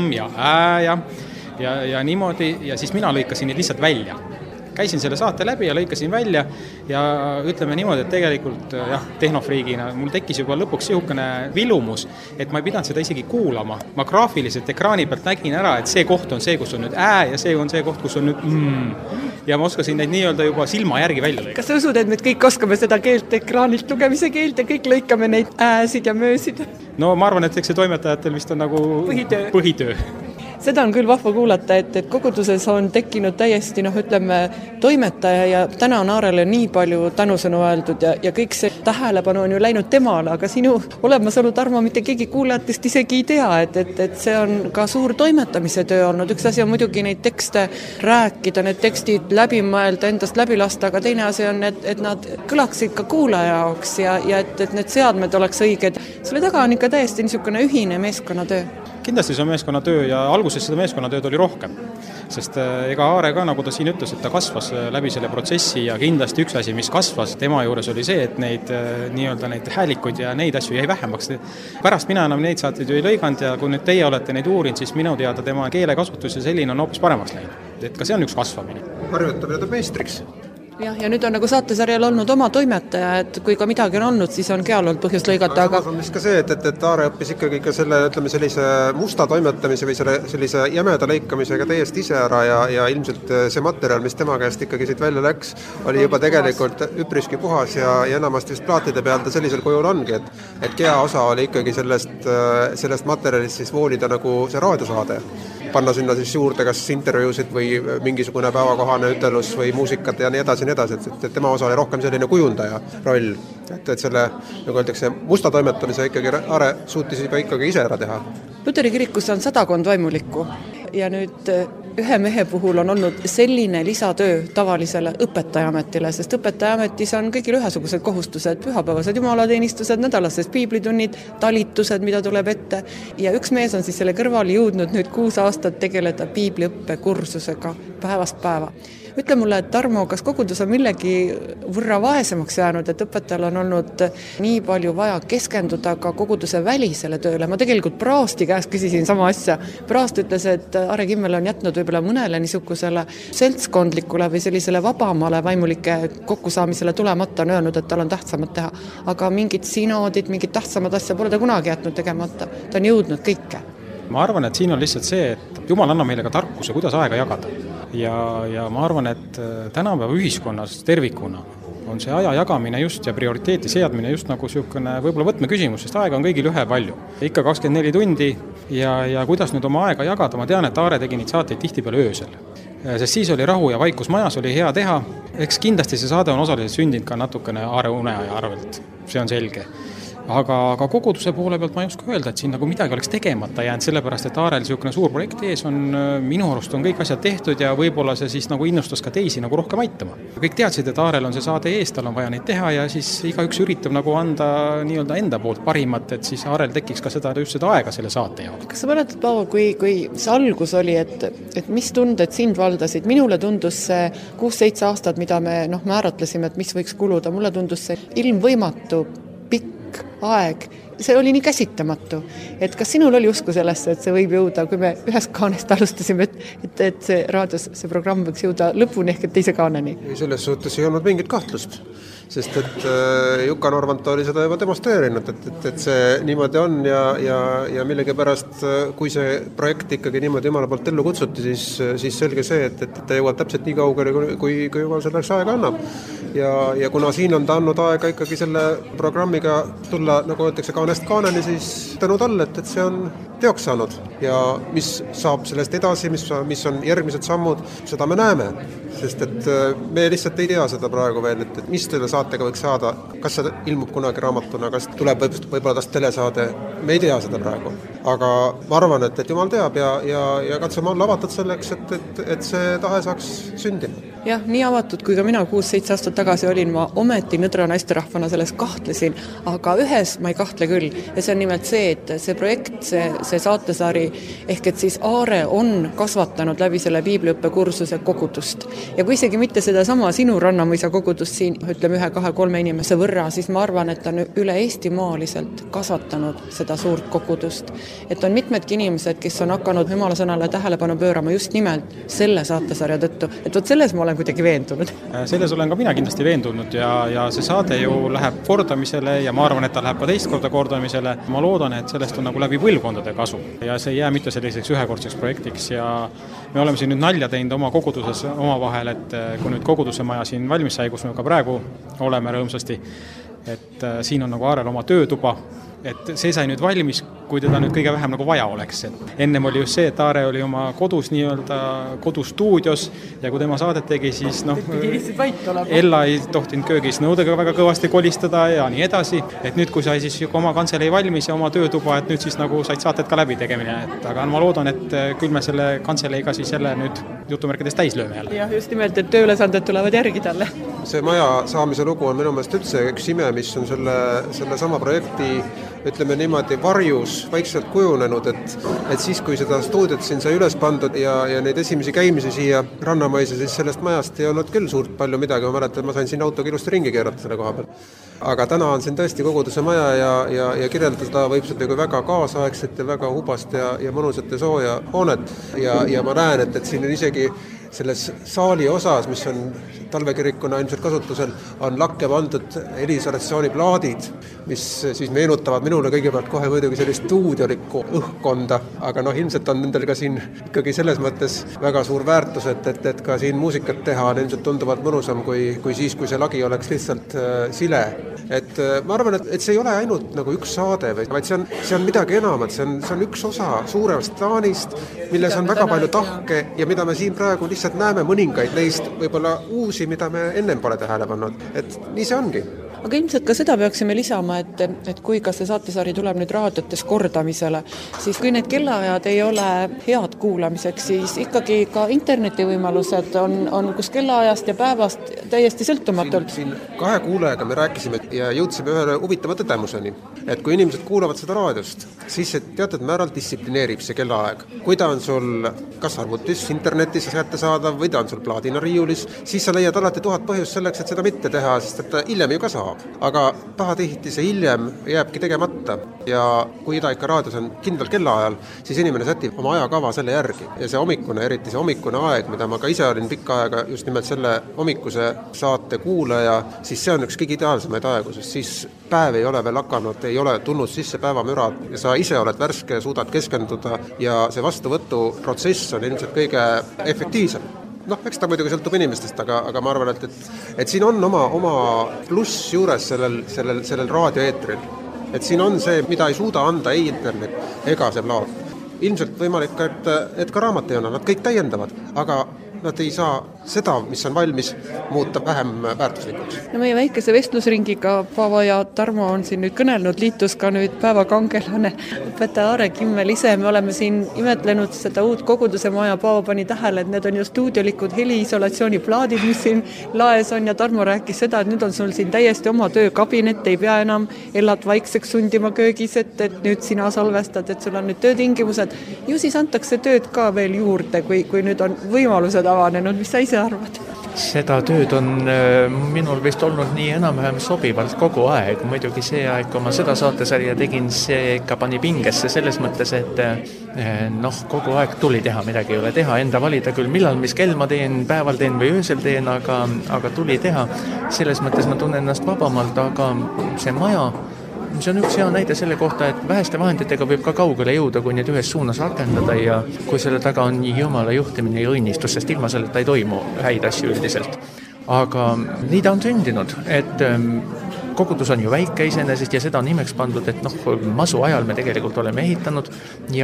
ja niimoodi ja siis mina lõikasin neid lihtsalt välja. Käisin selle saate läbi ja lõikasin välja ja ütleme niimoodi, et tegelikult tehnofriigina mul tekkis juba lõpuks niisugune vilumus, et ma ei pidanud seda isegi kuulama. Ma graafiliselt ekraani pealt nägin ära, et see koht on see, kus on nüüd ja see on see koht, kus on nüüd ja ma oskasin neid nii-öelda juba silma järgi välja lõika. Kas sa usud, et me kõik oskame seda keelt ekraanilt lugemise keelt ja kõik lõikame neid ääsid ja möösid? No ma arvan, et eks see toimetajatel vist on nagu põhitöö. Seda on küll vahva kuulata, et koguduses on tekkinud täiesti, ütleme, toimetaja ja täna on Aarele nii palju tänusõnu öeldud ja kõik see tähelepanu on ju läinud temale, aga sinu olemasolu, Tarmo, mitte keegi kuulajatest isegi ei tea, et see on ka suur toimetamise töö olnud. Üks asi on muidugi neid tekste rääkida, need tekstid läbi mõelda, endast läbi lasta, aga teine asi on, et nad kõlaksid ka kuulaja jaoks ja et need seadmed oleks õiged. Selle taga on ikka täiesti niisugune ühine meeskonnatöö. Kindlasti see on meeskonnatöö ja alguses seda meeskonnatööd oli rohkem, sest ega Aare ka, nagu ta siin ütles, et ta kasvas läbi selle protsessi ja kindlasti üks asi, mis kasvas tema juures oli see, et neid nii-öelda neid häälikuid ja neid asju jäi vähemaks. Pärast mina enam neid saateid ju ei lõiganud ja kui nüüd teie olete neid uurinud, siis minu teada tema keelekasutus ja selline on hoopis paremaks läinud. Et ka see on üks kasvamine. Harjutamine ta meistriks. Ja nüüd on nagu saatesarjal olnud oma toimetaja, et kui ka midagi on olnud, siis on keal olnud põhjust lõigata. Aga samas on vist ka see, et Aare õppis ikkagi ka selle, ütleme, sellise musta toimetamise või sellise jämeda lõikamisega täiesti ise ära ja ilmselt see materjal, mis tema käest ikkagi siit välja läks, oli juba tegelikult üpriski puhas ja enamasti vist plaatide peal ta sellisel kujul ongi, et kea osa oli ikkagi sellest materjalist siis voolida nagu see raadiosaade. Panna sinna siis juurde kas intervjuusid või mingisugune päevakohane ütelus või muusikat ja nii edasi, et tema osa oli rohkem selline kujundaja roll, et selle, nagu öeldakse, musta toimetamise ikkagi Aare suutis juba ikkagi ise ära teha. Luteri kirikus on 100 vaimulikku ja nüüd ühe mehe puhul on olnud selline lisatöö tavalisele õpetajaametile, sest õpetajaametis on kõigil ühesugused kohustused, pühapäevased jumalateenistused, nädalased piiblitunnid, talitused, mida tuleb ette ja üks mees on siis selle kõrvale jõudnud nüüd 6 aastat tegeleda piibliõppe kursusega päevast päeva. Ütle mulle, et Tarmo, kas kogudus on millegi võrra vaesemaks jäänud, et õpetajal on olnud nii palju vaja keskenduda ka koguduse välisele tööle? Ma tegelikult Praasti käest küsisin sama asja. Praast ütles, et Aare Kimmel on jätnud võib-olla mõnele niisugusele seltskondlikule või sellisele vabamale vaimulike kokkusaamisele tulemata, on öelnud, et tal on tähtsamad teha. Aga mingid sinoodid, mingid tähtsamad asja pole ta kunagi jätnud tegemata. Ta on jõudnud kõike. Ma arvan, et siin on lihtsalt see, et Jumal annab meile ka tarkuse, kuidas aega jagada. Ja ma arvan, et tänapäeva ühiskonnas tervikuna on see aja jagamine just ja prioriteeti seadmine just nagu niisugune võib-olla võtmeküsimus, sest aega on kõigil ühe palju. Ikka 24 tundi ja kuidas nüüd oma aega jagada, ma tean, et Aare tegi neid saateid tihtipeale öösel. Sest siis oli rahu ja vaikus majas, oli hea teha. Eks kindlasti see saade on osaliselt sündinud ka natukene Aare uneaja arvelt, see on selge. aga koguduse poole pealt ma ei oska öelda, et siin nagu midagi oleks tegemata jäänud, sellepärast, et Aarel niisugune suur projekt ees on, minu arust on kõik asjad tehtud ja võib-olla see siis nagu innustas ka teisi nagu rohkem aitama. Kõik teadsid, et Aarel on see saade ees, tal on vaja neid teha ja siis igaüks üritab nagu anda nii-öelda enda poolt parimat, et siis Aarel tekiks ka just seda aega selle saate jaoks. Kas sa mäletad, Paavo, kui see algus oli, et mis tunded sind valdasid? Minule tundus see 6-7 aastat, mida me määratlesime, et mis võiks kuluda, mulle tundus see ilmvõimatu pikk aeg, see oli nii käsitamatu. Et kas sinul oli usku sellesse, et see võib jõuda, kui me ühest kaanest alustasime, et see raadios, see programm võiks jõuda lõpuni ehk et teise kaaneni? Selles suhtes ei olnud mingit kahtlust, sest et Juka Norvant oli seda juba demonstreerinud, et see niimoodi on ja millegipärast, kui see projekt ikkagi niimoodi Jumala poolt ellu kutsuti, siis selge see, et ta jõuab täpselt nii kaugele, kui Jumal selleks aega annab. Ja kuna siin on ta andnud aega ikkagi selle programmiga tulla, nagu öeldakse, kaanest kaaneni, siis tänu talle, et see on teoks saanud. Ja mis saab sellest edasi, mis on järgmised sammud, seda me näeme. Sest et me lihtsalt ei tea seda praegu veel, et mis selle saatega võiks saada, kas see ilmub kunagi raamatuna, kas tuleb võib-olla tast telesaade, me ei tea seda praegu. Aga ma arvan, et Jumal teab ja katsume olla avatud selleks, et see tahe saaks sündima. Jah, nii avatud, kui ka mina 6-7 aastat tagasi olin, ma ometi nõdra naisterahvana selles kahtlesin, aga ühes ma ei kahtle küll. Ja see on nimelt see, et see projekt, see saatesari, ehk et siis Aare on kasvatanud läbi selle piibliõppekursuse kogudust. Ja kui isegi mitte seda sama sinu Rannamõisa kogudust siin, ütleme 1, 2, 3 inimese võrra, siis ma arvan, et on üle eestimaaliselt kasvatanud seda suurt kogudust. Et on mitmedki inimesed, kes on hakanud Jumala sõnale tähelepanu pöörama just nimelt selle saatesarja tõttu. Et võt selles ma olen kuidagi veendunud. Selles olen ka mina kindlasti veendunud ja see saade ju läheb kordamisele ja ma arvan, et ta läheb ka teist korda kordamisele. Ma loodan, et sellest on nagu läbi põlvkondade kasu ja see ei jää mitte selliseks ühekordseks projektiks ja me oleme siin nüüd nalja teinud oma koguduses omavahel, et kui nüüd koguduse maja siin valmis sai, kus me ka praegu oleme rõõmsasti, et siin on nagu Aarel oma töötuba, et see sai nüüd valmis, kui teda nüüd kõige vähem nagu vaja oleks. Et ennem oli just see, et Aare oli oma kodus nii-öelda kodustuudios ja kui tema saadet tegi, siis Ella ei tohtinud köögis nõudega väga kõvasti kolistada ja nii edasi. Et nüüd, kui sai siis oma kantseli valmis ja oma töötuba, et nüüd siis nagu said saated ka läbi tegemine. Aga ma loodan, et küll me selle kantseleiga siis jälle nüüd jutumärkides täis lööme jälle. Ja just nimelt, et tööülesanded tulevad järgi talle. See maja saamise lugu on minu meelest üldse üks ime, mis on selle sama projekti, ütleme niimoodi, varjus vaikselt kujunenud, et siis, kui seda stuudiot siin sai üles pandud ja neid esimesi käimisi siia Rannamõisa, siis sellest majast ei olnud küll suurt palju midagi, ma mäletan, ma sain siin autoga ilusti ringi keerata selle koha peal. Aga täna on siin tõesti koguduse maja ja kirjeldada võib seda kui väga kaasaegset ja väga hubast ja mõnusat ja sooja hoonet ja ma näen, et siin on isegi selles saali osas, mis on talvekirikuna ilmselt kasutusel, on lakke pandud helisolatsiooniplaadid, mis siis meenutavad minule kõigepealt kohe muidugi sellist stuudiolikku õhkkonda, aga ilmselt on nendel ka siin ikkagi selles mõttes väga suur väärtus, et ka siin muusikat teha on ilmselt tunduvalt mõnusam kui siis, kui see lagi oleks lihtsalt sile. Et ma arvan, et see ei ole ainult nagu üks saade, vaid see on midagi enamat, see on üks osa suuremast plaanist, milles on väga palju tahke ja mida me siin praegu lihtsalt näeme mõningaid neist võib-olla uusi, mida me ennem pole tähele pannud. Et nii see ongi. Aga ilmselt ka seda peaksime lisama, et kui ka see saatesari tuleb nüüd raadiotes kordamisele, siis kui need kellaajad ei ole head kuulamiseks, siis ikkagi ka internetivõimalused on kus kellaajast ja päevast täiesti sõltumatult. Siin 2 kuulajaga me rääkisime ja jõudsime ühele huvitava tõdemuseni, et kui inimesed kuulavad seda raadiost, siis see teatud määral distsiplineerib see kellaaeg. Kui ta on sul kas arvutis, internetis kättesaadav või ta on sul plaadinariiulis, siis sa leiad alati 1000 põhjust selleks, et seda mitte teha, sest et hiljem ju ka saab. Aga pahatihti see hiljem jääbki tegemata ja kui ta ikka raadios on kindlal kellaajal, siis inimene sätib oma ajakava selle järgi ja see hommikune, eriti see hommikune aeg, mida ma ka ise olin pikka aega just nimelt selle hommikuse saate kuulaja, siis see on üks kõige ideaalsemaid aegu, sest siis päev ei ole veel hakanud, ei ole tulnud sisse päevamürad ja sa ise oled värske, suudad keskenduda ja see vastuvõtuprotsess on ilmselt kõige efektiivsem. Eks ta muidugi sõltub inimestest, aga ma arvan, et siin on oma pluss juures sellel raadioeetril. Et siin on see, mida ei suuda anda ei internet ega see plaat. Ilmselt võimalik, et ka raamat ei ole, nad kõik täiendavad, aga nad ei saa seda, mis on valmis, muuta vähem väärtuslikuks. No meie väikese vestlusringiga Paavo ja Tarmo on siin nüüd kõnelnud, liitus ka nüüd päevakangelane õpetaja Aare Kimmel ise. Me oleme siin imetlenud seda uut koguduse maja. Paavo pani tähele, et need on ju stuudiolikud heliisolatsiooniplaadid, mis siin laes on, ja Tarmo rääkis seda, et nüüd on sul siin täiesti oma töökabinet, ei pea enam elad vaikseks sundima köögis, et nüüd sina salvestad, et sul on nüüd töötingimused. Ju siis antakse tööd ka veel juurde, kui nüüd on võimalused avanenud. Mis sa ise arvad? Seda tööd on minul vist olnud nii enam-vähem sobivalt kogu aeg. Muidugi see aeg, kui ma seda saatesarja tegin, see ikka pani pingesse selles mõttes, et kogu aeg tuli teha, midagi ei ole teha, enda valida küll, millal, mis kell ma teen, päeval teen või öösel teen, aga tuli teha. Selles mõttes ma tunnen ennast vabamalt, aga see maja, see on üks hea näide selle kohta, et väheste vahenditega võib ka kaugele jõuda, kui neid ühes suunas rakendada ja kui selle taga on Jumala juhtimine ja õnnistus, sest ilma selleta ei toimu häid asju üldiselt. Aga nii ta on sündinud, et kogudus on ju väike iseenesest ja seda on nimeks pandud, et masu ajal me tegelikult oleme ehitanud ja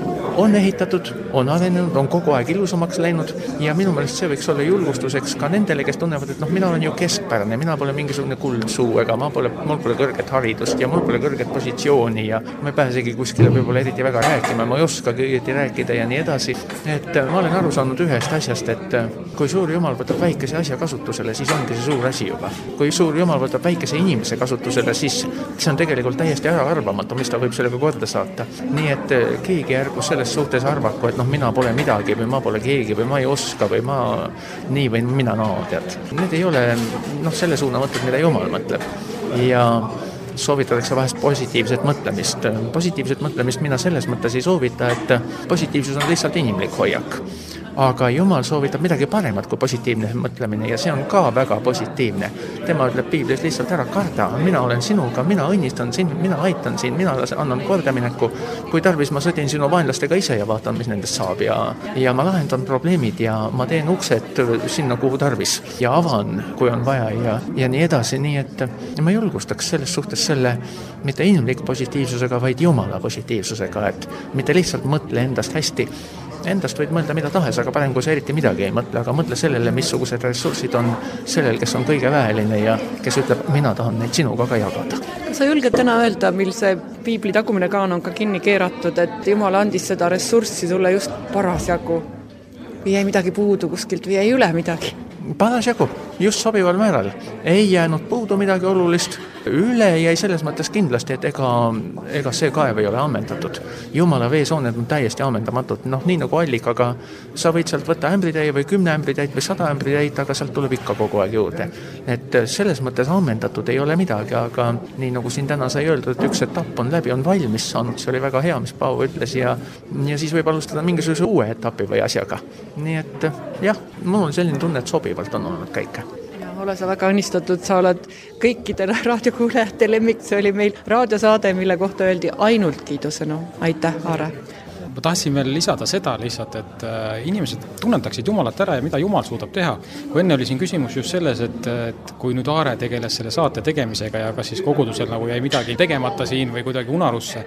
on ehitatud, on arenenud, on kogu aeg ilusamaks läinud ja minu meelest see võiks olla julgustuseks ka nendele, kes tunnevad, et mina olen ju keskpärane, mina pole mingisugune kuldsuu ega mul pole kõrget haridust ja mul pole kõrget positsiooni ja ma ei pääsegi kuskile võib-olla eriti väga rääkima, ma ei oskagi õieti rääkida ja nii edasi. Et ma olen aru saanud ühest asjast, et kui suur Jumal võtab väikese asja kasutusele, siis ongi see suur asi juba. Kui suur Jumal võtab väikese inimese kasutusele, siis see on tegelikult täiesti äraarvamatu, mis ta võib sellega korda saata. Nii et keegi ärgu selles suhtes arvaku, et mina pole midagi või ma pole keegi või ma ei oska või ma nii või mina tead. Need ei ole selle suuna mõtted, mida Jumal mõtleb. Ja soovitatakse vahest positiivset mõtlemist. Positiivset mõtlemist mina selles mõttes ei soovita, et positiivsus on lihtsalt inimlik hoiak. Aga Jumal soovitab midagi paremat kui positiivne mõtlemine ja see on ka väga positiivne. Tema ütleb Piiblis lihtsalt ära karda, mina olen sinuga, mina õnnistan sind, mina aitan sind, mina annan kordamineku. Kui tarvis, ma sõdin sinu vaenlastega ise ja vaatan, mis nendest saab ja ma lahendan probleemid ja ma teen uksed sinna, kuhu tarvis ja avan, kui on vaja ja nii edasi. Nii et ma julgustaks selles suhtes selle mitte inimlik positiivsusega, vaid Jumala positiivsusega, et mitte lihtsalt mõtle endast hästi. Endast võid mõelda mida tahes, aga parem kui sa eriti midagi ei mõtle, aga mõtle sellele, missugused ressursid on sellel, kes on kõige väeline ja kes ütleb, mina tahan neid sinuga ka jagada. Kas sa julged täna öelda, mil see piibli tagumine kaan on ka kinni keeratud, et Jumal andis seda ressurssi sulle just parasjagu? Või jäi midagi puudu kuskilt või jäi üle midagi? Parasjagu, just sobival määral. Ei jäänud puudu midagi olulist. Üle jäi selles mõttes kindlasti, et ega see kaev ei ole ammendatud. Jumala veesooned on täiesti ammendamatud. Nii nagu allikaga sa võid sealt võtta ämbritäie või 10 ämbritäit või 100 ämbritäit, aga sealt tuleb ikka kogu aeg juurde. Et selles mõttes ammendatud ei ole midagi, aga nii nagu siin täna sai öeldud, et üks etapp on läbi, on valmis saanud, see oli väga hea, mis Paavo ütles ja siis võib alustada mingisuguse uue etapi või asjaga. Nii et jah, mul on selline tunne, et sobivalt on olnud käike. Ole sa väga õnnistatud, sa oled kõikidele raadiokuulajate lemmik, see oli meil raadiosaade, mille kohta öeldi ainult kiidusõnu. Aitäh, Aare! Ma tahtsin veel lisada seda lihtsalt, et inimesed tunnetaksid Jumalat ära ja mida Jumal suudab teha. Kui enne oli siin küsimus just selles, et kui nüüd Aare tegeles selle saate tegemisega ja kas siis kogudusel nagu jäi midagi tegemata siin või kuidagi unarusse,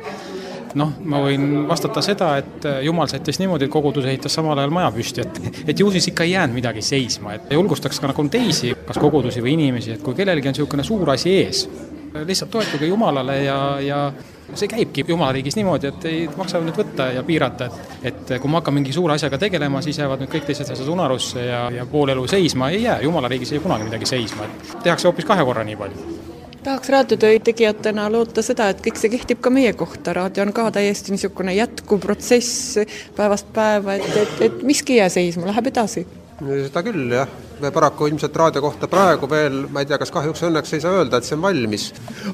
ma võin vastata seda, et Jumal sättis niimoodi, et kogudus ehitas samal ajal maja püsti, et ju siis ikka ei jäänud midagi seisma, et julgustaks ka nagu teisi, kas kogudusi või inimesi, et kui kellelgi on niisugune suur asi ees, lihtsalt toetuge Jumalale ja see käibki Jumalariigis niimoodi, et ei maksa nüüd võtta ja piirata, et kui ma hakkan mingi suure asjaga tegelema, siis jäävad nüüd kõik teised asjad unarusse ja pool elu seisma ei jää, Jumalariigis ei kunagi midagi seisma, et tehakse hoopis 2 korra nii palju. Tahaks raadiotöö tegijatena loota seda, et kõik see kehtib ka meie kohta. Raadio on ka täiesti niisugune jätkuv protsess päevast päeva, et miski jää seisma, läheb edasi. Seda küll, jah. Paraku ilmselt raadio kohta praegu veel, ma ei tea, kas kahjuks õnneks ei saa öelda, et see on valmis.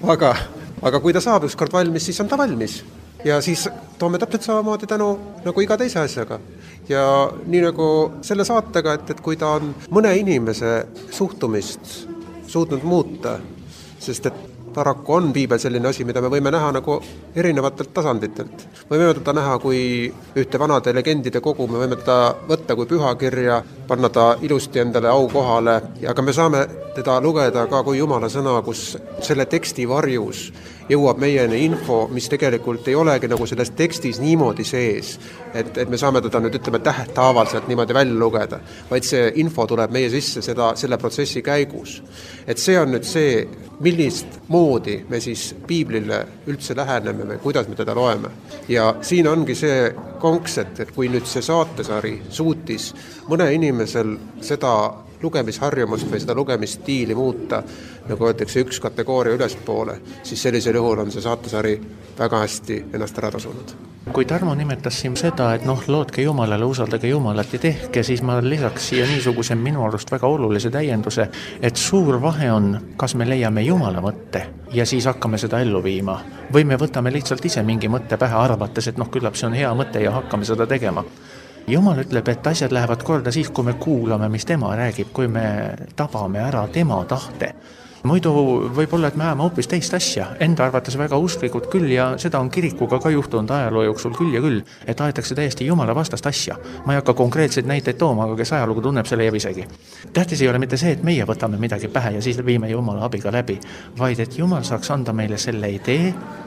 Aga kui ta saab ükskord valmis, siis on ta valmis. Ja siis toome täpselt samamoodi tänu nagu iga teise asjaga. Ja nii nagu selle saatega, et kui ta on mõne inimese suhtumist suutnud muuta, sest et paraku on piibel selline asi, mida me võime näha nagu erinevatelt tasanditelt. Me võime teda näha kui ühte vanade legendide kogu, me võime teda võtta kui pühakirja, panna ta ilusti endale aukohale, aga me saame teda lugeda ka kui Jumala sõna, kus selle teksti varjus jõuab meieni info, mis tegelikult ei olegi nagu selles tekstis niimoodi sees, et me saame teda nüüd ütleme tähthaaval sealt niimoodi välja lugeda, vaid see info tuleb meie sisse selle protsessi käigus. Et see on nüüd see, millist moodi me siis piiblile üldse läheneme või kuidas me teda loeme. Ja siin ongi see konks, et kui nüüd see saatesari suutis mõne inimesel seda lugemisharjumust või seda lugemisstiili muuta, nagu öeldakse üks kategooria ülespoole, siis sellisel juhul on see saatesari väga hästi ennast ära tasunud. Kui Tarmo nimetas siin seda, et loodke Jumalale, usaldage Jumalat ja tehke, siis ma lisaks siia niisuguse minu arust väga olulise täienduse, et suur vahe on, kas me leiame Jumala mõtte ja siis hakkame seda ellu viima või me võtame lihtsalt ise mingi mõtte pähe arvates, et küllap see on hea mõte ja hakkame seda tegema. Jumal ütleb, et asjad lähevad korda siis, kui me kuulame, mis tema räägib, kui me tabame ära tema tahte. Muidu võib-olla, et me ajame hoopis teist asja, enda arvates väga usklikud küll ja seda on kirikuga ka juhtunud ajaloo jooksul küll ja küll, et aetakse täiesti Jumala vastast asja. Ma ei hakka konkreetseid näiteid tooma, aga kes ajalugu tunneb, see leiab isegi. Tähtis ei ole mitte see, et meie võtame midagi pähe ja siis viime Jumala abiga läbi, vaid et Jumal saaks anda meile selle idee,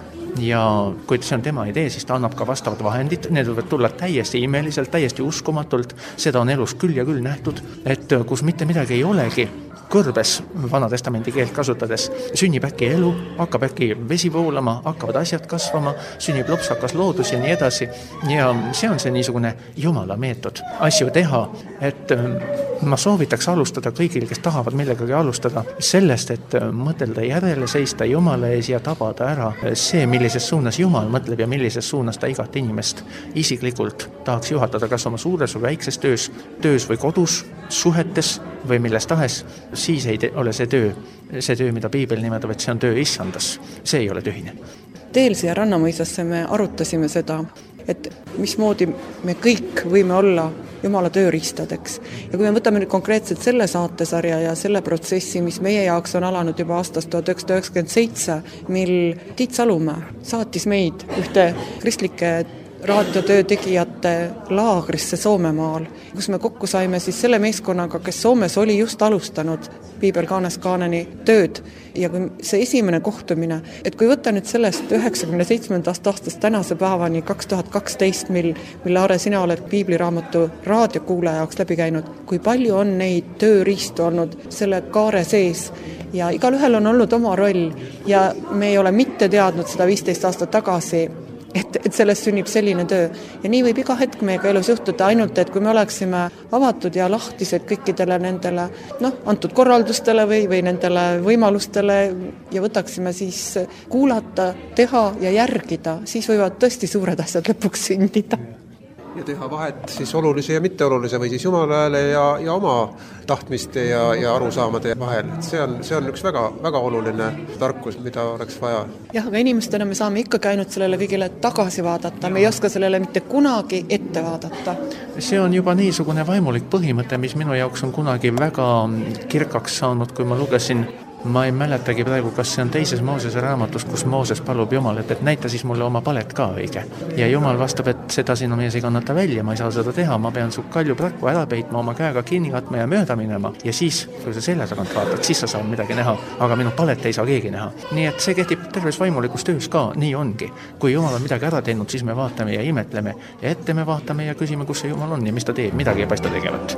ja kui see on tema idee, siis ta annab ka vastavad vahendid, need võivad tulla täiesti imeliselt, täiesti uskumatult, seda on elus küll ja küll nähtud, et kus mitte midagi ei olegi, kõrbes Vanatestamendi keelt kasutades, sünnib äkki elu, hakkab äkki vesi voolama, hakkavad asjad kasvama, sünnib lopsakas loodus ja nii edasi ja see on see niisugune Jumala meetod asju teha, et ma soovitaks alustada kõigil, kes tahavad millegagi alustada sellest, et mõtelda järele, seista Jumala ees ja tabada ära see, millises suunas Jumal mõtleb ja millises suunas ta igat inimest isiklikult tahaks juhatada, kas oma suures või väikses töös või kodus, suhetes või milles tahes, siis ei ole see töö, mida piibel nimetab, et see on töö issandas, see ei ole tühine. Teel siia Rannamõisasse me arutasime seda, et mismoodi me kõik võime olla Jumala tööriistadeks. Ja kui me võtame nüüd konkreetselt selle saatesarja ja selle protsessi, mis meie jaoks on alanud juba aastast 1997, mil Tiit Salumäe saatis meid ühte kristlike raadiotöö tegijate laagrisse Soomemaal, kus me kokku saime siis selle meeskonnaga, kes Soomes oli just alustanud Piibel Kaanes Kaaneni tööd. Ja kui see esimene kohtumine, et kui võtta nüüd sellest 97. aastast tänase päevani 2012, mil Laare, sina oled piibliraamatu raadiokuulaja jaoks läbi käinud, kui palju on neid tööriistu olnud selle kaare sees ja igal ühel on olnud oma roll ja me ei ole mitte teadnud seda 15 aastat tagasi, et sellest sünnib selline töö. Ja nii võib iga hetk meiega elus juhtuda, ainult et kui me oleksime avatud ja lahtised kõikidele nendele antud korraldustele või nendele võimalustele ja võtaksime siis kuulata, teha ja järgida, siis võivad tõesti suured asjad lõpuks sündida. Ja teha vahet siis olulise ja mitteolulise või siis Jumala hääle ja oma tahtmiste ja arusaamade vahel. See on üks väga, väga oluline tarkus, mida oleks vaja. Jah, aga inimestena me saame ikkagi ainult sellele kõigile tagasi vaadata, me ei oska sellele mitte kunagi ette vaadata. See on juba niisugune vaimulik põhimõte, mis minu jaoks on kunagi väga kirkaks saanud, kui ma lugesin. Ma ei mäletagi praegu, kas see on teises Moosese raamatus, kus Mooses palub Jumalat, et näita siis mulle oma palet ka õige. Ja Jumal vastab, et seda sinu mees ei kannata välja, ma ei saa seda teha, ma pean su kaljuprakku ära peitma, oma käega kinni katma ja mööda minema. Ja siis, kui sa selle tagant vaatad, siis sa saad midagi näha, aga minu palet ei saa keegi näha. Nii et see kehtib terves vaimulikus töös ka, nii ongi. Kui Jumal on midagi ära teinud, siis me vaatame ja imetleme ja ette me vaatame ja küsime, kus see Jumal on ja mis ta teeb, midagi ei paista tegevat.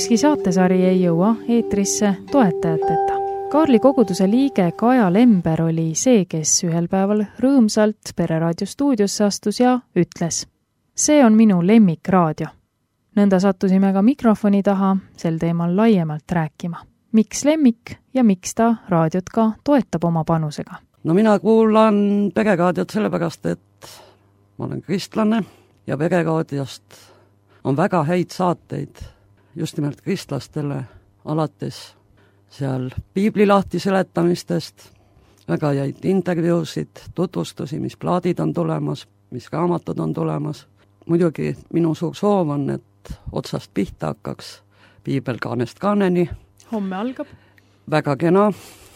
ükski saatesari ei jõua eetrisse toetajateta. Kaarli koguduse liige Kaja Lember oli see, kes ühel päeval rõõmsalt Pereraadio stuudiosse astus ja ütles: see on minu lemmikraadio. Nõnda sattusime ka mikrofoni taha sel teemal laiemalt rääkima. Miks lemmik ja miks ta raadiot ka toetab oma panusega? No mina kuulan Pereraadiot sellepärast, et ma olen kristlane ja Pereraadiost on väga häid saateid just nimelt kristlastele, alates seal piibli lahti seletamistest, väga häid intervjuusid, tutvustusi, mis plaadid on tulemas, mis raamatud on tulemas. Muidugi minu suur soov on, et otsast pihta hakkaks piibel kaanest kaaneni. Homme algab. Väga kena.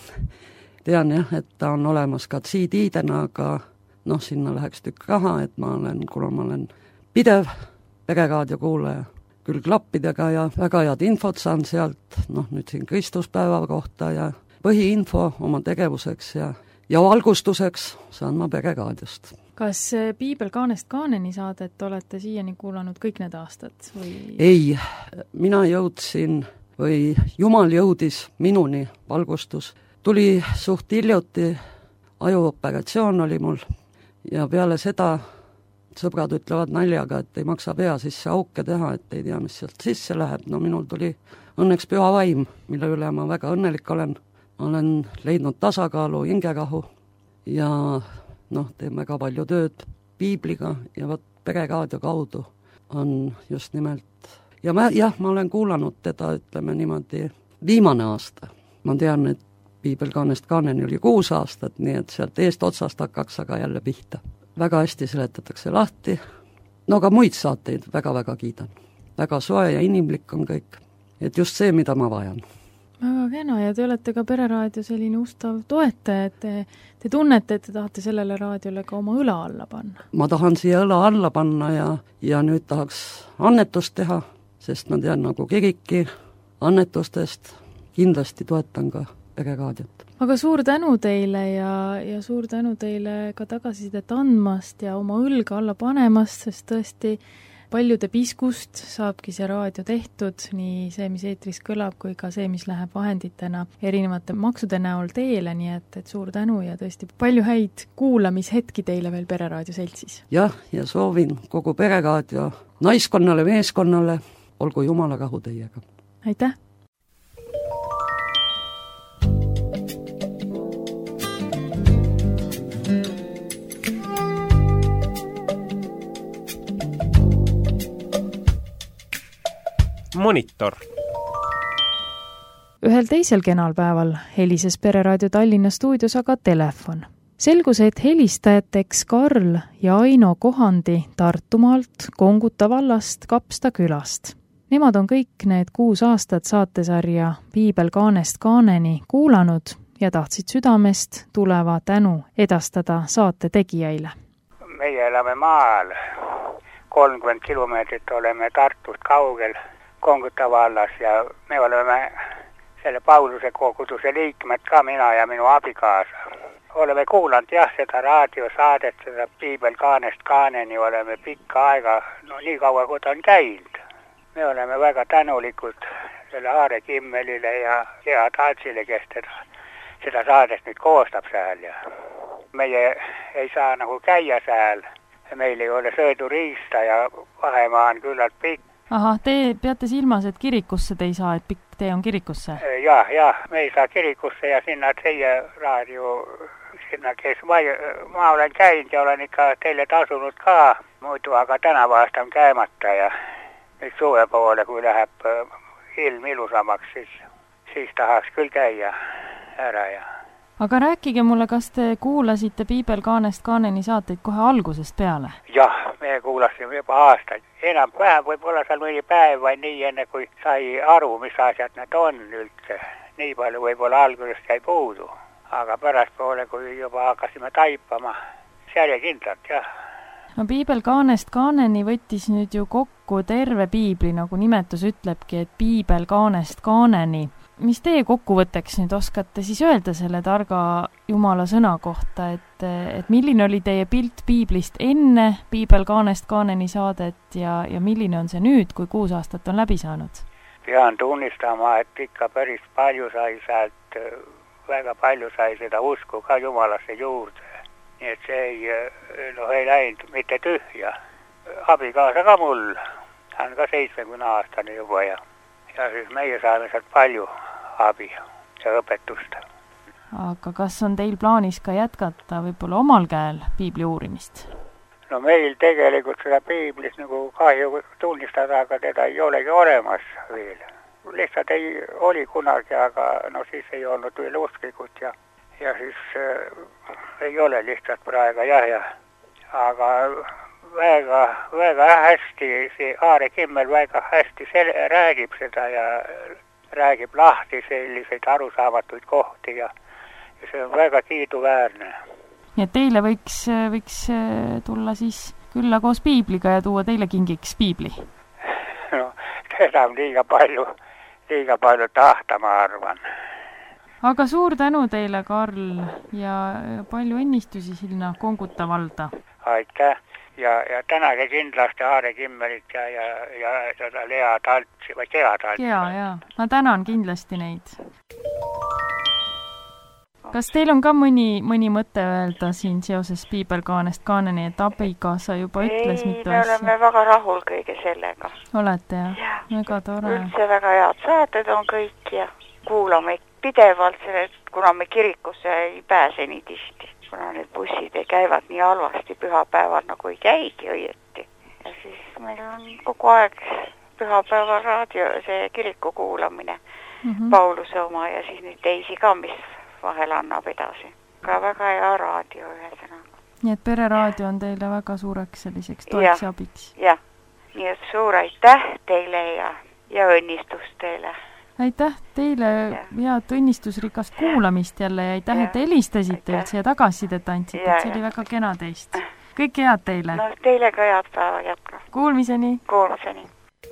Tean jah, et ta on olemas ka CD-dena, aga sinna läheks tükk raha, et kuna ma olen pidev Pereraadio kuulaja, küll klappidega ja väga head infot saan sealt, nüüd siin Kristuspäeva kohta ja põhiinfo oma tegevuseks ja valgustuseks saan ma Pereraadiost. Kas piibel kaanest kaaneni saadet olete siiani kuulanud kõik need aastad? Või? Ei, mina jõudsin või Jumal jõudis minuni, valgustus. Tuli suht hiljuti, ajuoperatsioon oli mul ja peale seda sõbrad ütlevad naljaga, et ei maksa pea sisse auke teha, et ei tea, mis sealt sisse läheb. Minul tuli õnneks püha vaim, mille üle ma väga õnnelik olen. Ma olen leidnud tasakaalu, hingerahu ja teen väga palju tööd piibliga ja Pereraadio kaudu on just nimelt. Ja ma olen kuulanud teda, ütleme niimoodi, viimane aasta. Ma tean, et piibel kaanest kaaneni oli 6 aastat, nii et sealt eest otsast hakkaks aga jälle pihta. Väga hästi seletatakse lahti. Ka muid saateid väga-väga kiidan. Väga soe ja inimlik on kõik. Et just see, mida ma vajan. Väga kena ja te olete ka Pereraadio selline ustav toetaja, et te tunnete, et te tahate sellele raadiole ka oma õla alla panna. Ma tahan siia õla alla panna ja nüüd tahaks annetust teha, sest ma tean nagu kiriki annetustest, kindlasti toetan ka Pereraadiot. Aga suur tänu teile ja suur tänu teile ka tagasisidet andmast ja oma õlga alla panemast, sest tõesti paljude piskust saabki see raadio tehtud, nii see, mis eetris kõlab, kui ka see, mis läheb vahenditena erinevate maksude näol teele, nii et suur tänu ja tõesti palju häid kuulamishetki teile veel Pereraadio seltsis. Ja soovin kogu Pereraadio naiskonnale, meeskonnale, olgu Jumala rahu teiega. Aitäh! Monitor. Ühel teisel kenal päeval helises Pereraadio Tallinna stuudios aga telefon. Selgus, et helistajateks Karl ja Aino Kohandi Tartumaalt, Konguta vallast, Kapsta külast. Nemad on kõik need 6 aastat saatesarja Piibel kaanest kaaneni kuulanud ja tahtsid südamest tuleva tänu edastada saate tegijaile. Meie elame maal. 30 kilomeetrit oleme Tartust kaugel Konguta vallas ja me oleme selle Pauluse koguduse liikmed ka, mina ja minu abikaasa. Oleme kuulanud seda raadiosaadet, seda Piibel kaanest kaaneni oleme pikka aega, nii kaua kui ta on käinud. Me oleme väga tänulikud selle Aare Kimmelile ja Lea Taatsile, kes seda saadet nüüd koostab seal ja meie ei saa nagu käia seal. Meil ei ole sõiduriista ja vahemaa on küllalt pikk. Ahah, te peate silmas, et kirikusse te ei saa, et pikk tee on kirikusse? Jah, me ei saa kirikusse ja sinna teie raadio, sinna kes ma olen käinud ja olen ikka teile tasunud ka muidu, aga tänavu aasta on käimata ja nüüd suve poole, kui läheb ilm ilusamaks, siis tahaks küll käia ära ja. Aga rääkige mulle, kas te kuulasite Piibel kaanest kaaneni saateid kohe algusest peale? Jah, me kuulasime juba aastaid. Enam-vähem võib-olla seal mõni päev või nii enne, kui sai aru, mis asjad need on üldse. Nii palju võib-olla algusest jäi puudu. Aga pärast poole, kui juba hakkasime taipama, järjekindlalt, jah. No Piibel kaanest kaaneni võttis nüüd ju kokku terve piibli, nagu nimetus ütlebki, et Piibel kaanest kaaneni. Mis teie kokkuvõtteks nüüd oskate siis öelda selle targa Jumala sõna kohta, et milline oli teie pilt piiblist enne Piibel kaanest kaaneni saadet ja milline on see nüüd, kui 6 aastat on läbi saanud? pean tunnistama, et ikka päris palju sai sealt, väga palju sai seda usku ka Jumalasse juurde. Nii et see ei läinud mitte tühja. Abikaasa ka mul, hän ka 70-aastane juba ja siis meie saame sealt palju abi ja õpetust. Aga kas on teil plaanis ka jätkata võib-olla omal käel piibli uurimist? No meil tegelikult seda piiblis nagu kahju tunnistada, aga teda ei olegi olemas veel. Lihtsalt ei oli kunagi, aga siis ei olnud veel usklikud ja siis ei ole lihtsalt praegu ja. Aga väga hästi, see Aare Kimmel väga hästi räägib seda ja räägib lahti selliseid arusaamatuid kohti ja see on väga kiiduväärne. Ja teile võiks tulla siis külla koos piibliga ja tuua teile kingiks piibli? No, teda on liiga palju tahta, ma arvan. Aga suur tänu teile, Karl, ja palju õnnistusi sinna Konguta valda. Aitäh ja tänage kindlasti Aare Kimmelit ja seda Lea Taltsi või Kea Taltsi. Ja, ma tänan kindlasti neid. Kas teil on ka mõni mõte öelda siin seoses Piibelkaanest kaaneni, et abikaasa juba ütles mitu asja? Me oleme väga rahul kõige sellega. Olete, jah? Väga tore. Üldse väga head saated on kõik ja kuulame pidevalt selle, kuna me kirikusse ei pääse nii tihti. Kuna need bussid ei käivad nii halvasti pühapäeval, nagu ei käigi õieti. Ja siis meil on kogu aeg pühapäeval raadio, see kiriku kuulamine, Pauluse oma ja siis nüüd teisi ka, mis vahel annab edasi. Ka väga hea raadio ühesõnaga. Nii et pereraadio on teile väga suureks selliseks toeks ja abiks. Jah, nii et suur aitäh teile ja õnnistust teile. Aitäh teile, head õnnistusrikast kuulamist jälle ja aitäh, et helistasite üldse ja tagasisidet andsite, see oli väga kena teist. Kõik head teile. No teile ka head päeva jätka. Kuulmiseni. Kuulmiseni.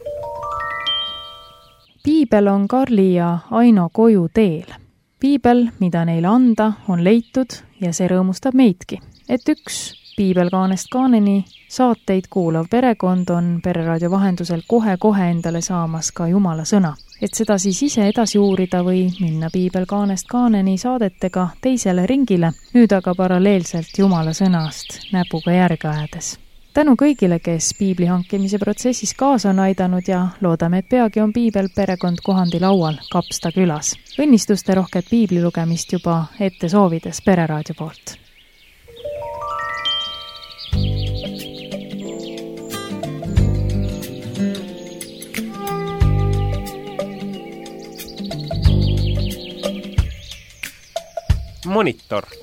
Piibel on Karli ja Aino koju teel. Piibel, mida neile anda, on leitud ja see rõõmustab meidki. Et üks Piibelkaanest kaaneni saateid kuulav perekond on Pereraadio vahendusel kohe endale saamas ka Jumala sõna. Et seda siis ise edasi uurida või minna Piibelkaanest kaaneni saadetega teisele ringile, nüüd aga paralleelselt Jumala sõnast näpuga järge ajades. Tänu kõigile, kes piibli hankimise protsessis kaasa on aidanud ja loodame, et peagi on piibel perekond Kohandi laual Kapsta külas. Õnnistuste rohket piibli lugemist juba ette soovides Pereraadio poolt. Monitor.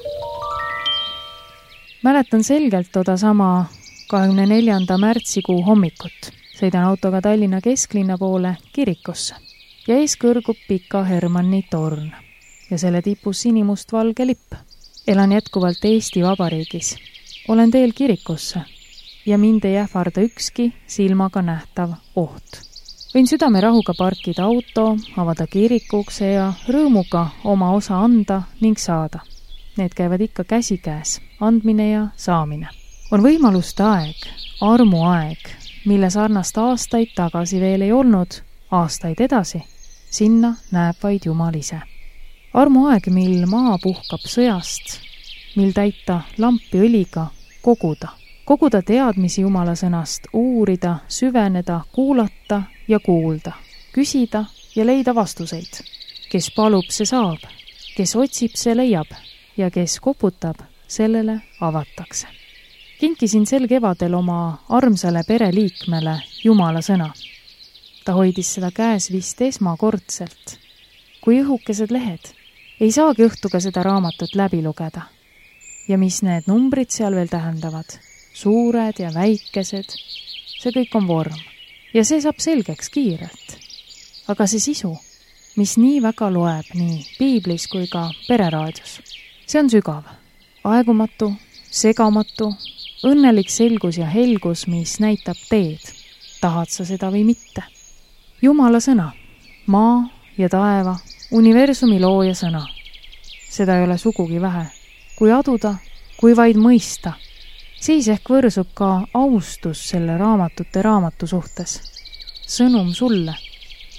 Mäletan selgelt toda sama 24. märtsikuu hommikut. Sõidan autoga Tallinna kesklinna poole kirikusse ja ees kõrgub pika Hermanni torn ja selle tipus sinimustvalge lipp. Elan jätkuvalt Eesti Vabariigis. Olen teel kirikusse ja mind ei ähvarda ükski silmaga nähtav oht. Võin südamerahuga parkida auto, avada kirikuukse ja rõõmuga oma osa anda ning saada. Need käivad ikka käsikäes, andmine ja saamine. On võimaluste aeg, armu aeg, mille sarnast aastaid tagasi veel ei olnud, aastaid edasi, sinna näeb vaid Jumal ise. Armu aeg, mil maa puhkab sõjast, mil täita lampi õliga, koguda teadmisi Jumala sõnast, uurida, süveneda, kuulata ja kuulda, küsida ja leida vastuseid. Kes palub, see saab, kes otsib, see leiab ja kes koputab, sellele avatakse. Kinkisin sel kevadel oma armsale pereliikmele Jumala sõna. Ta hoidis seda käes vist esmakordselt. Kui õhukesed lehed, ei saagi õhtuga seda raamatut läbi lugeda. Ja mis need numbrid seal veel tähendavad? Suured ja väikesed, see kõik on vorm. Ja see saab selgeks kiirelt. Aga see sisu, mis nii väga loeb nii piiblis kui ka pereraadios, see on sügav, aegumatu, segamatu, õnnelik selgus ja helgus, mis näitab teed. Tahad sa seda või mitte? Jumala sõna, maa ja taeva, universumi looja sõna. Seda ei ole sugugi vähe. Kui aduda, kui vaid mõista, siis ehk võrsub ka austus selle raamatu suhtes. Sõnum sulle,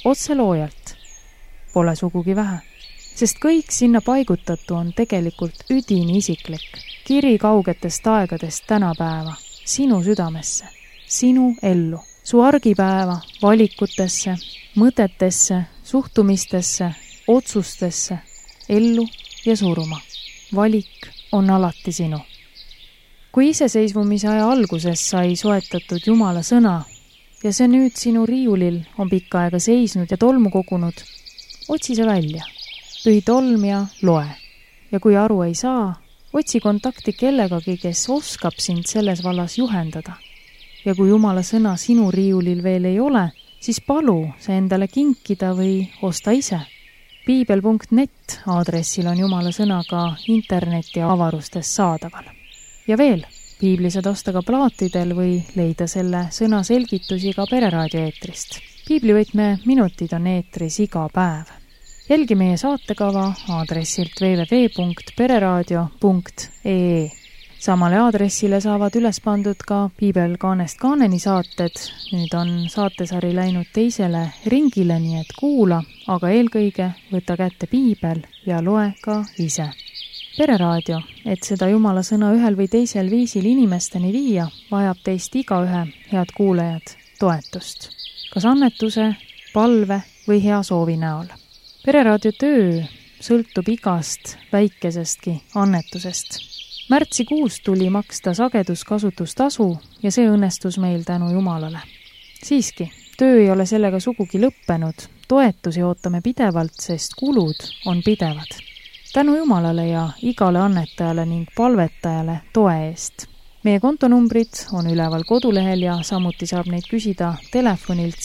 otse loojalt. Pole sugugi vähe, sest kõik sinna paigutatu on tegelikult üdini isiklik. Kiri kaugetest aegadest tänapäeva, sinu südamesse, sinu ellu, su argipäeva, valikutesse, mõtetesse, suhtumistesse, otsustesse, ellu ja surma. Valik on alati sinu. Kui iseseisvumise aja alguses sai soetatud Jumala sõna ja see nüüd sinu riiulil on pikka aega seisnud ja tolmu kogunud, otsi see välja, pühi tolm ja loe. Ja kui aru ei saa, otsi kontakti kellegagi, kes oskab sind selles vallas juhendada. Ja kui Jumala sõna sinu riiulil veel ei ole, siis palu see endale kinkida või osta ise. Piibel.net aadressil on Jumala sõna ka interneti avarustes saadaval. Ja veel, piibli saad osta ka plaatidel või leida selle sõna selgitusi ka Pereraadio eetrist. Piiblivõtme minutid on eetris iga päev. Jälgi meie saatekava aadressilt www.pereradio.ee. Samale aadressile saavad üles pandud ka Piibel kaanest kaaneni saated. Nüüd on saatesari läinud teisele ringile, nii et kuula, aga eelkõige võta kätte piibel ja loe ka ise. Pereraadio, et seda Jumala sõna ühel või teisel viisil inimesteni viia, vajab teist igaühe, head kuulajad, toetust. Kas annetuse, palve või hea soovi näol. Pereraadio töö sõltub igast väikesestki annetusest. Märtsikuus tuli maksta sageduskasutustasu ja see õnnestus meil tänu Jumalale. Siiski, töö ei ole sellega sugugi lõppenud. Toetusi ootame pidevalt, sest kulud on pidevad. Tänu Jumalale ja igale annetajale ning palvetajale toe eest. Meie kontonumbrid on üleval kodulehel ja samuti saab neid küsida telefonilt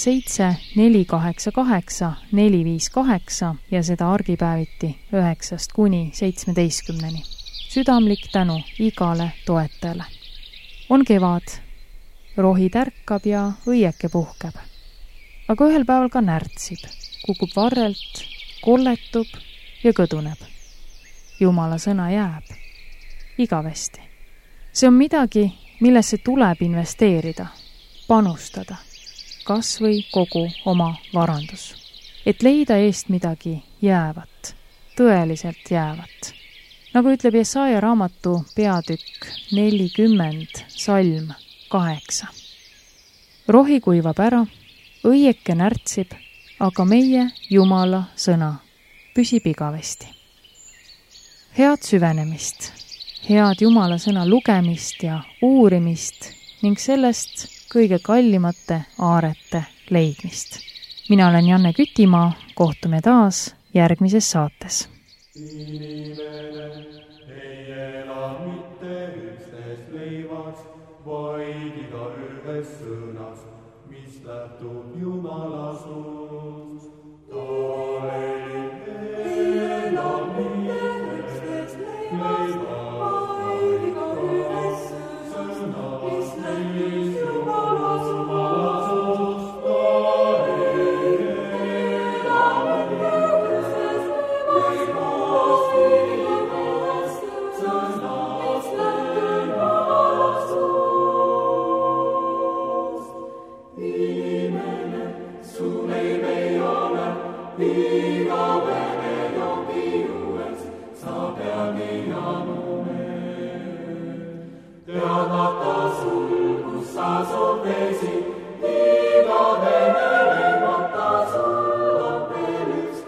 7488 458 ja seda argipäeviti 9 kuni 17. Südamlik tänu igale toetajale. On kevad, rohi tärkab ja õieke puhkeb. Aga ühel päeval ka närtsib, kukub varrelt, kolletub ja kõduneb. Jumala sõna jääb igavesti. See on midagi, millesse tuleb investeerida, panustada, kas või kogu oma varandus, et leida eest midagi jäävat, tõeliselt jäävat. Nagu ütleb Jesaja raamatu peatükk 40, salm 8. Rohi kuivab ära, õieke närtsib, aga meie Jumala sõna püsib igavesti. Head süvenemist, head Jumala sõna lugemist ja uurimist ning sellest kõige kallimate aarete leidmist. Mina olen Janne Kütimaa, kohtume taas järgmises saates. Inimene ei ela mitte üksnes leivas, vaid iga ühes sõnas, mis lähtub Jumala suust. Ei ela mitte üksnes leivas, vaid iga ühes sõnas, mis lähtub Jumala suust. Teadmata sul, kus sa sopesid, igavene leimata sul on veel üks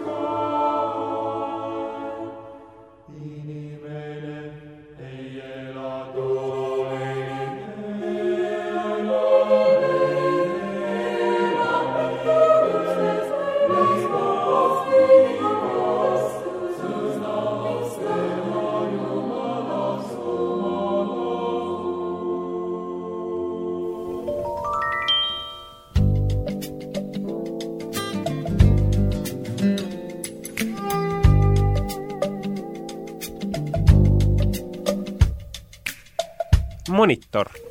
kaal. Inimene ei ela tooleni, ela üksnes leivast igast, sõnast tema Jumala sõna. Monitor.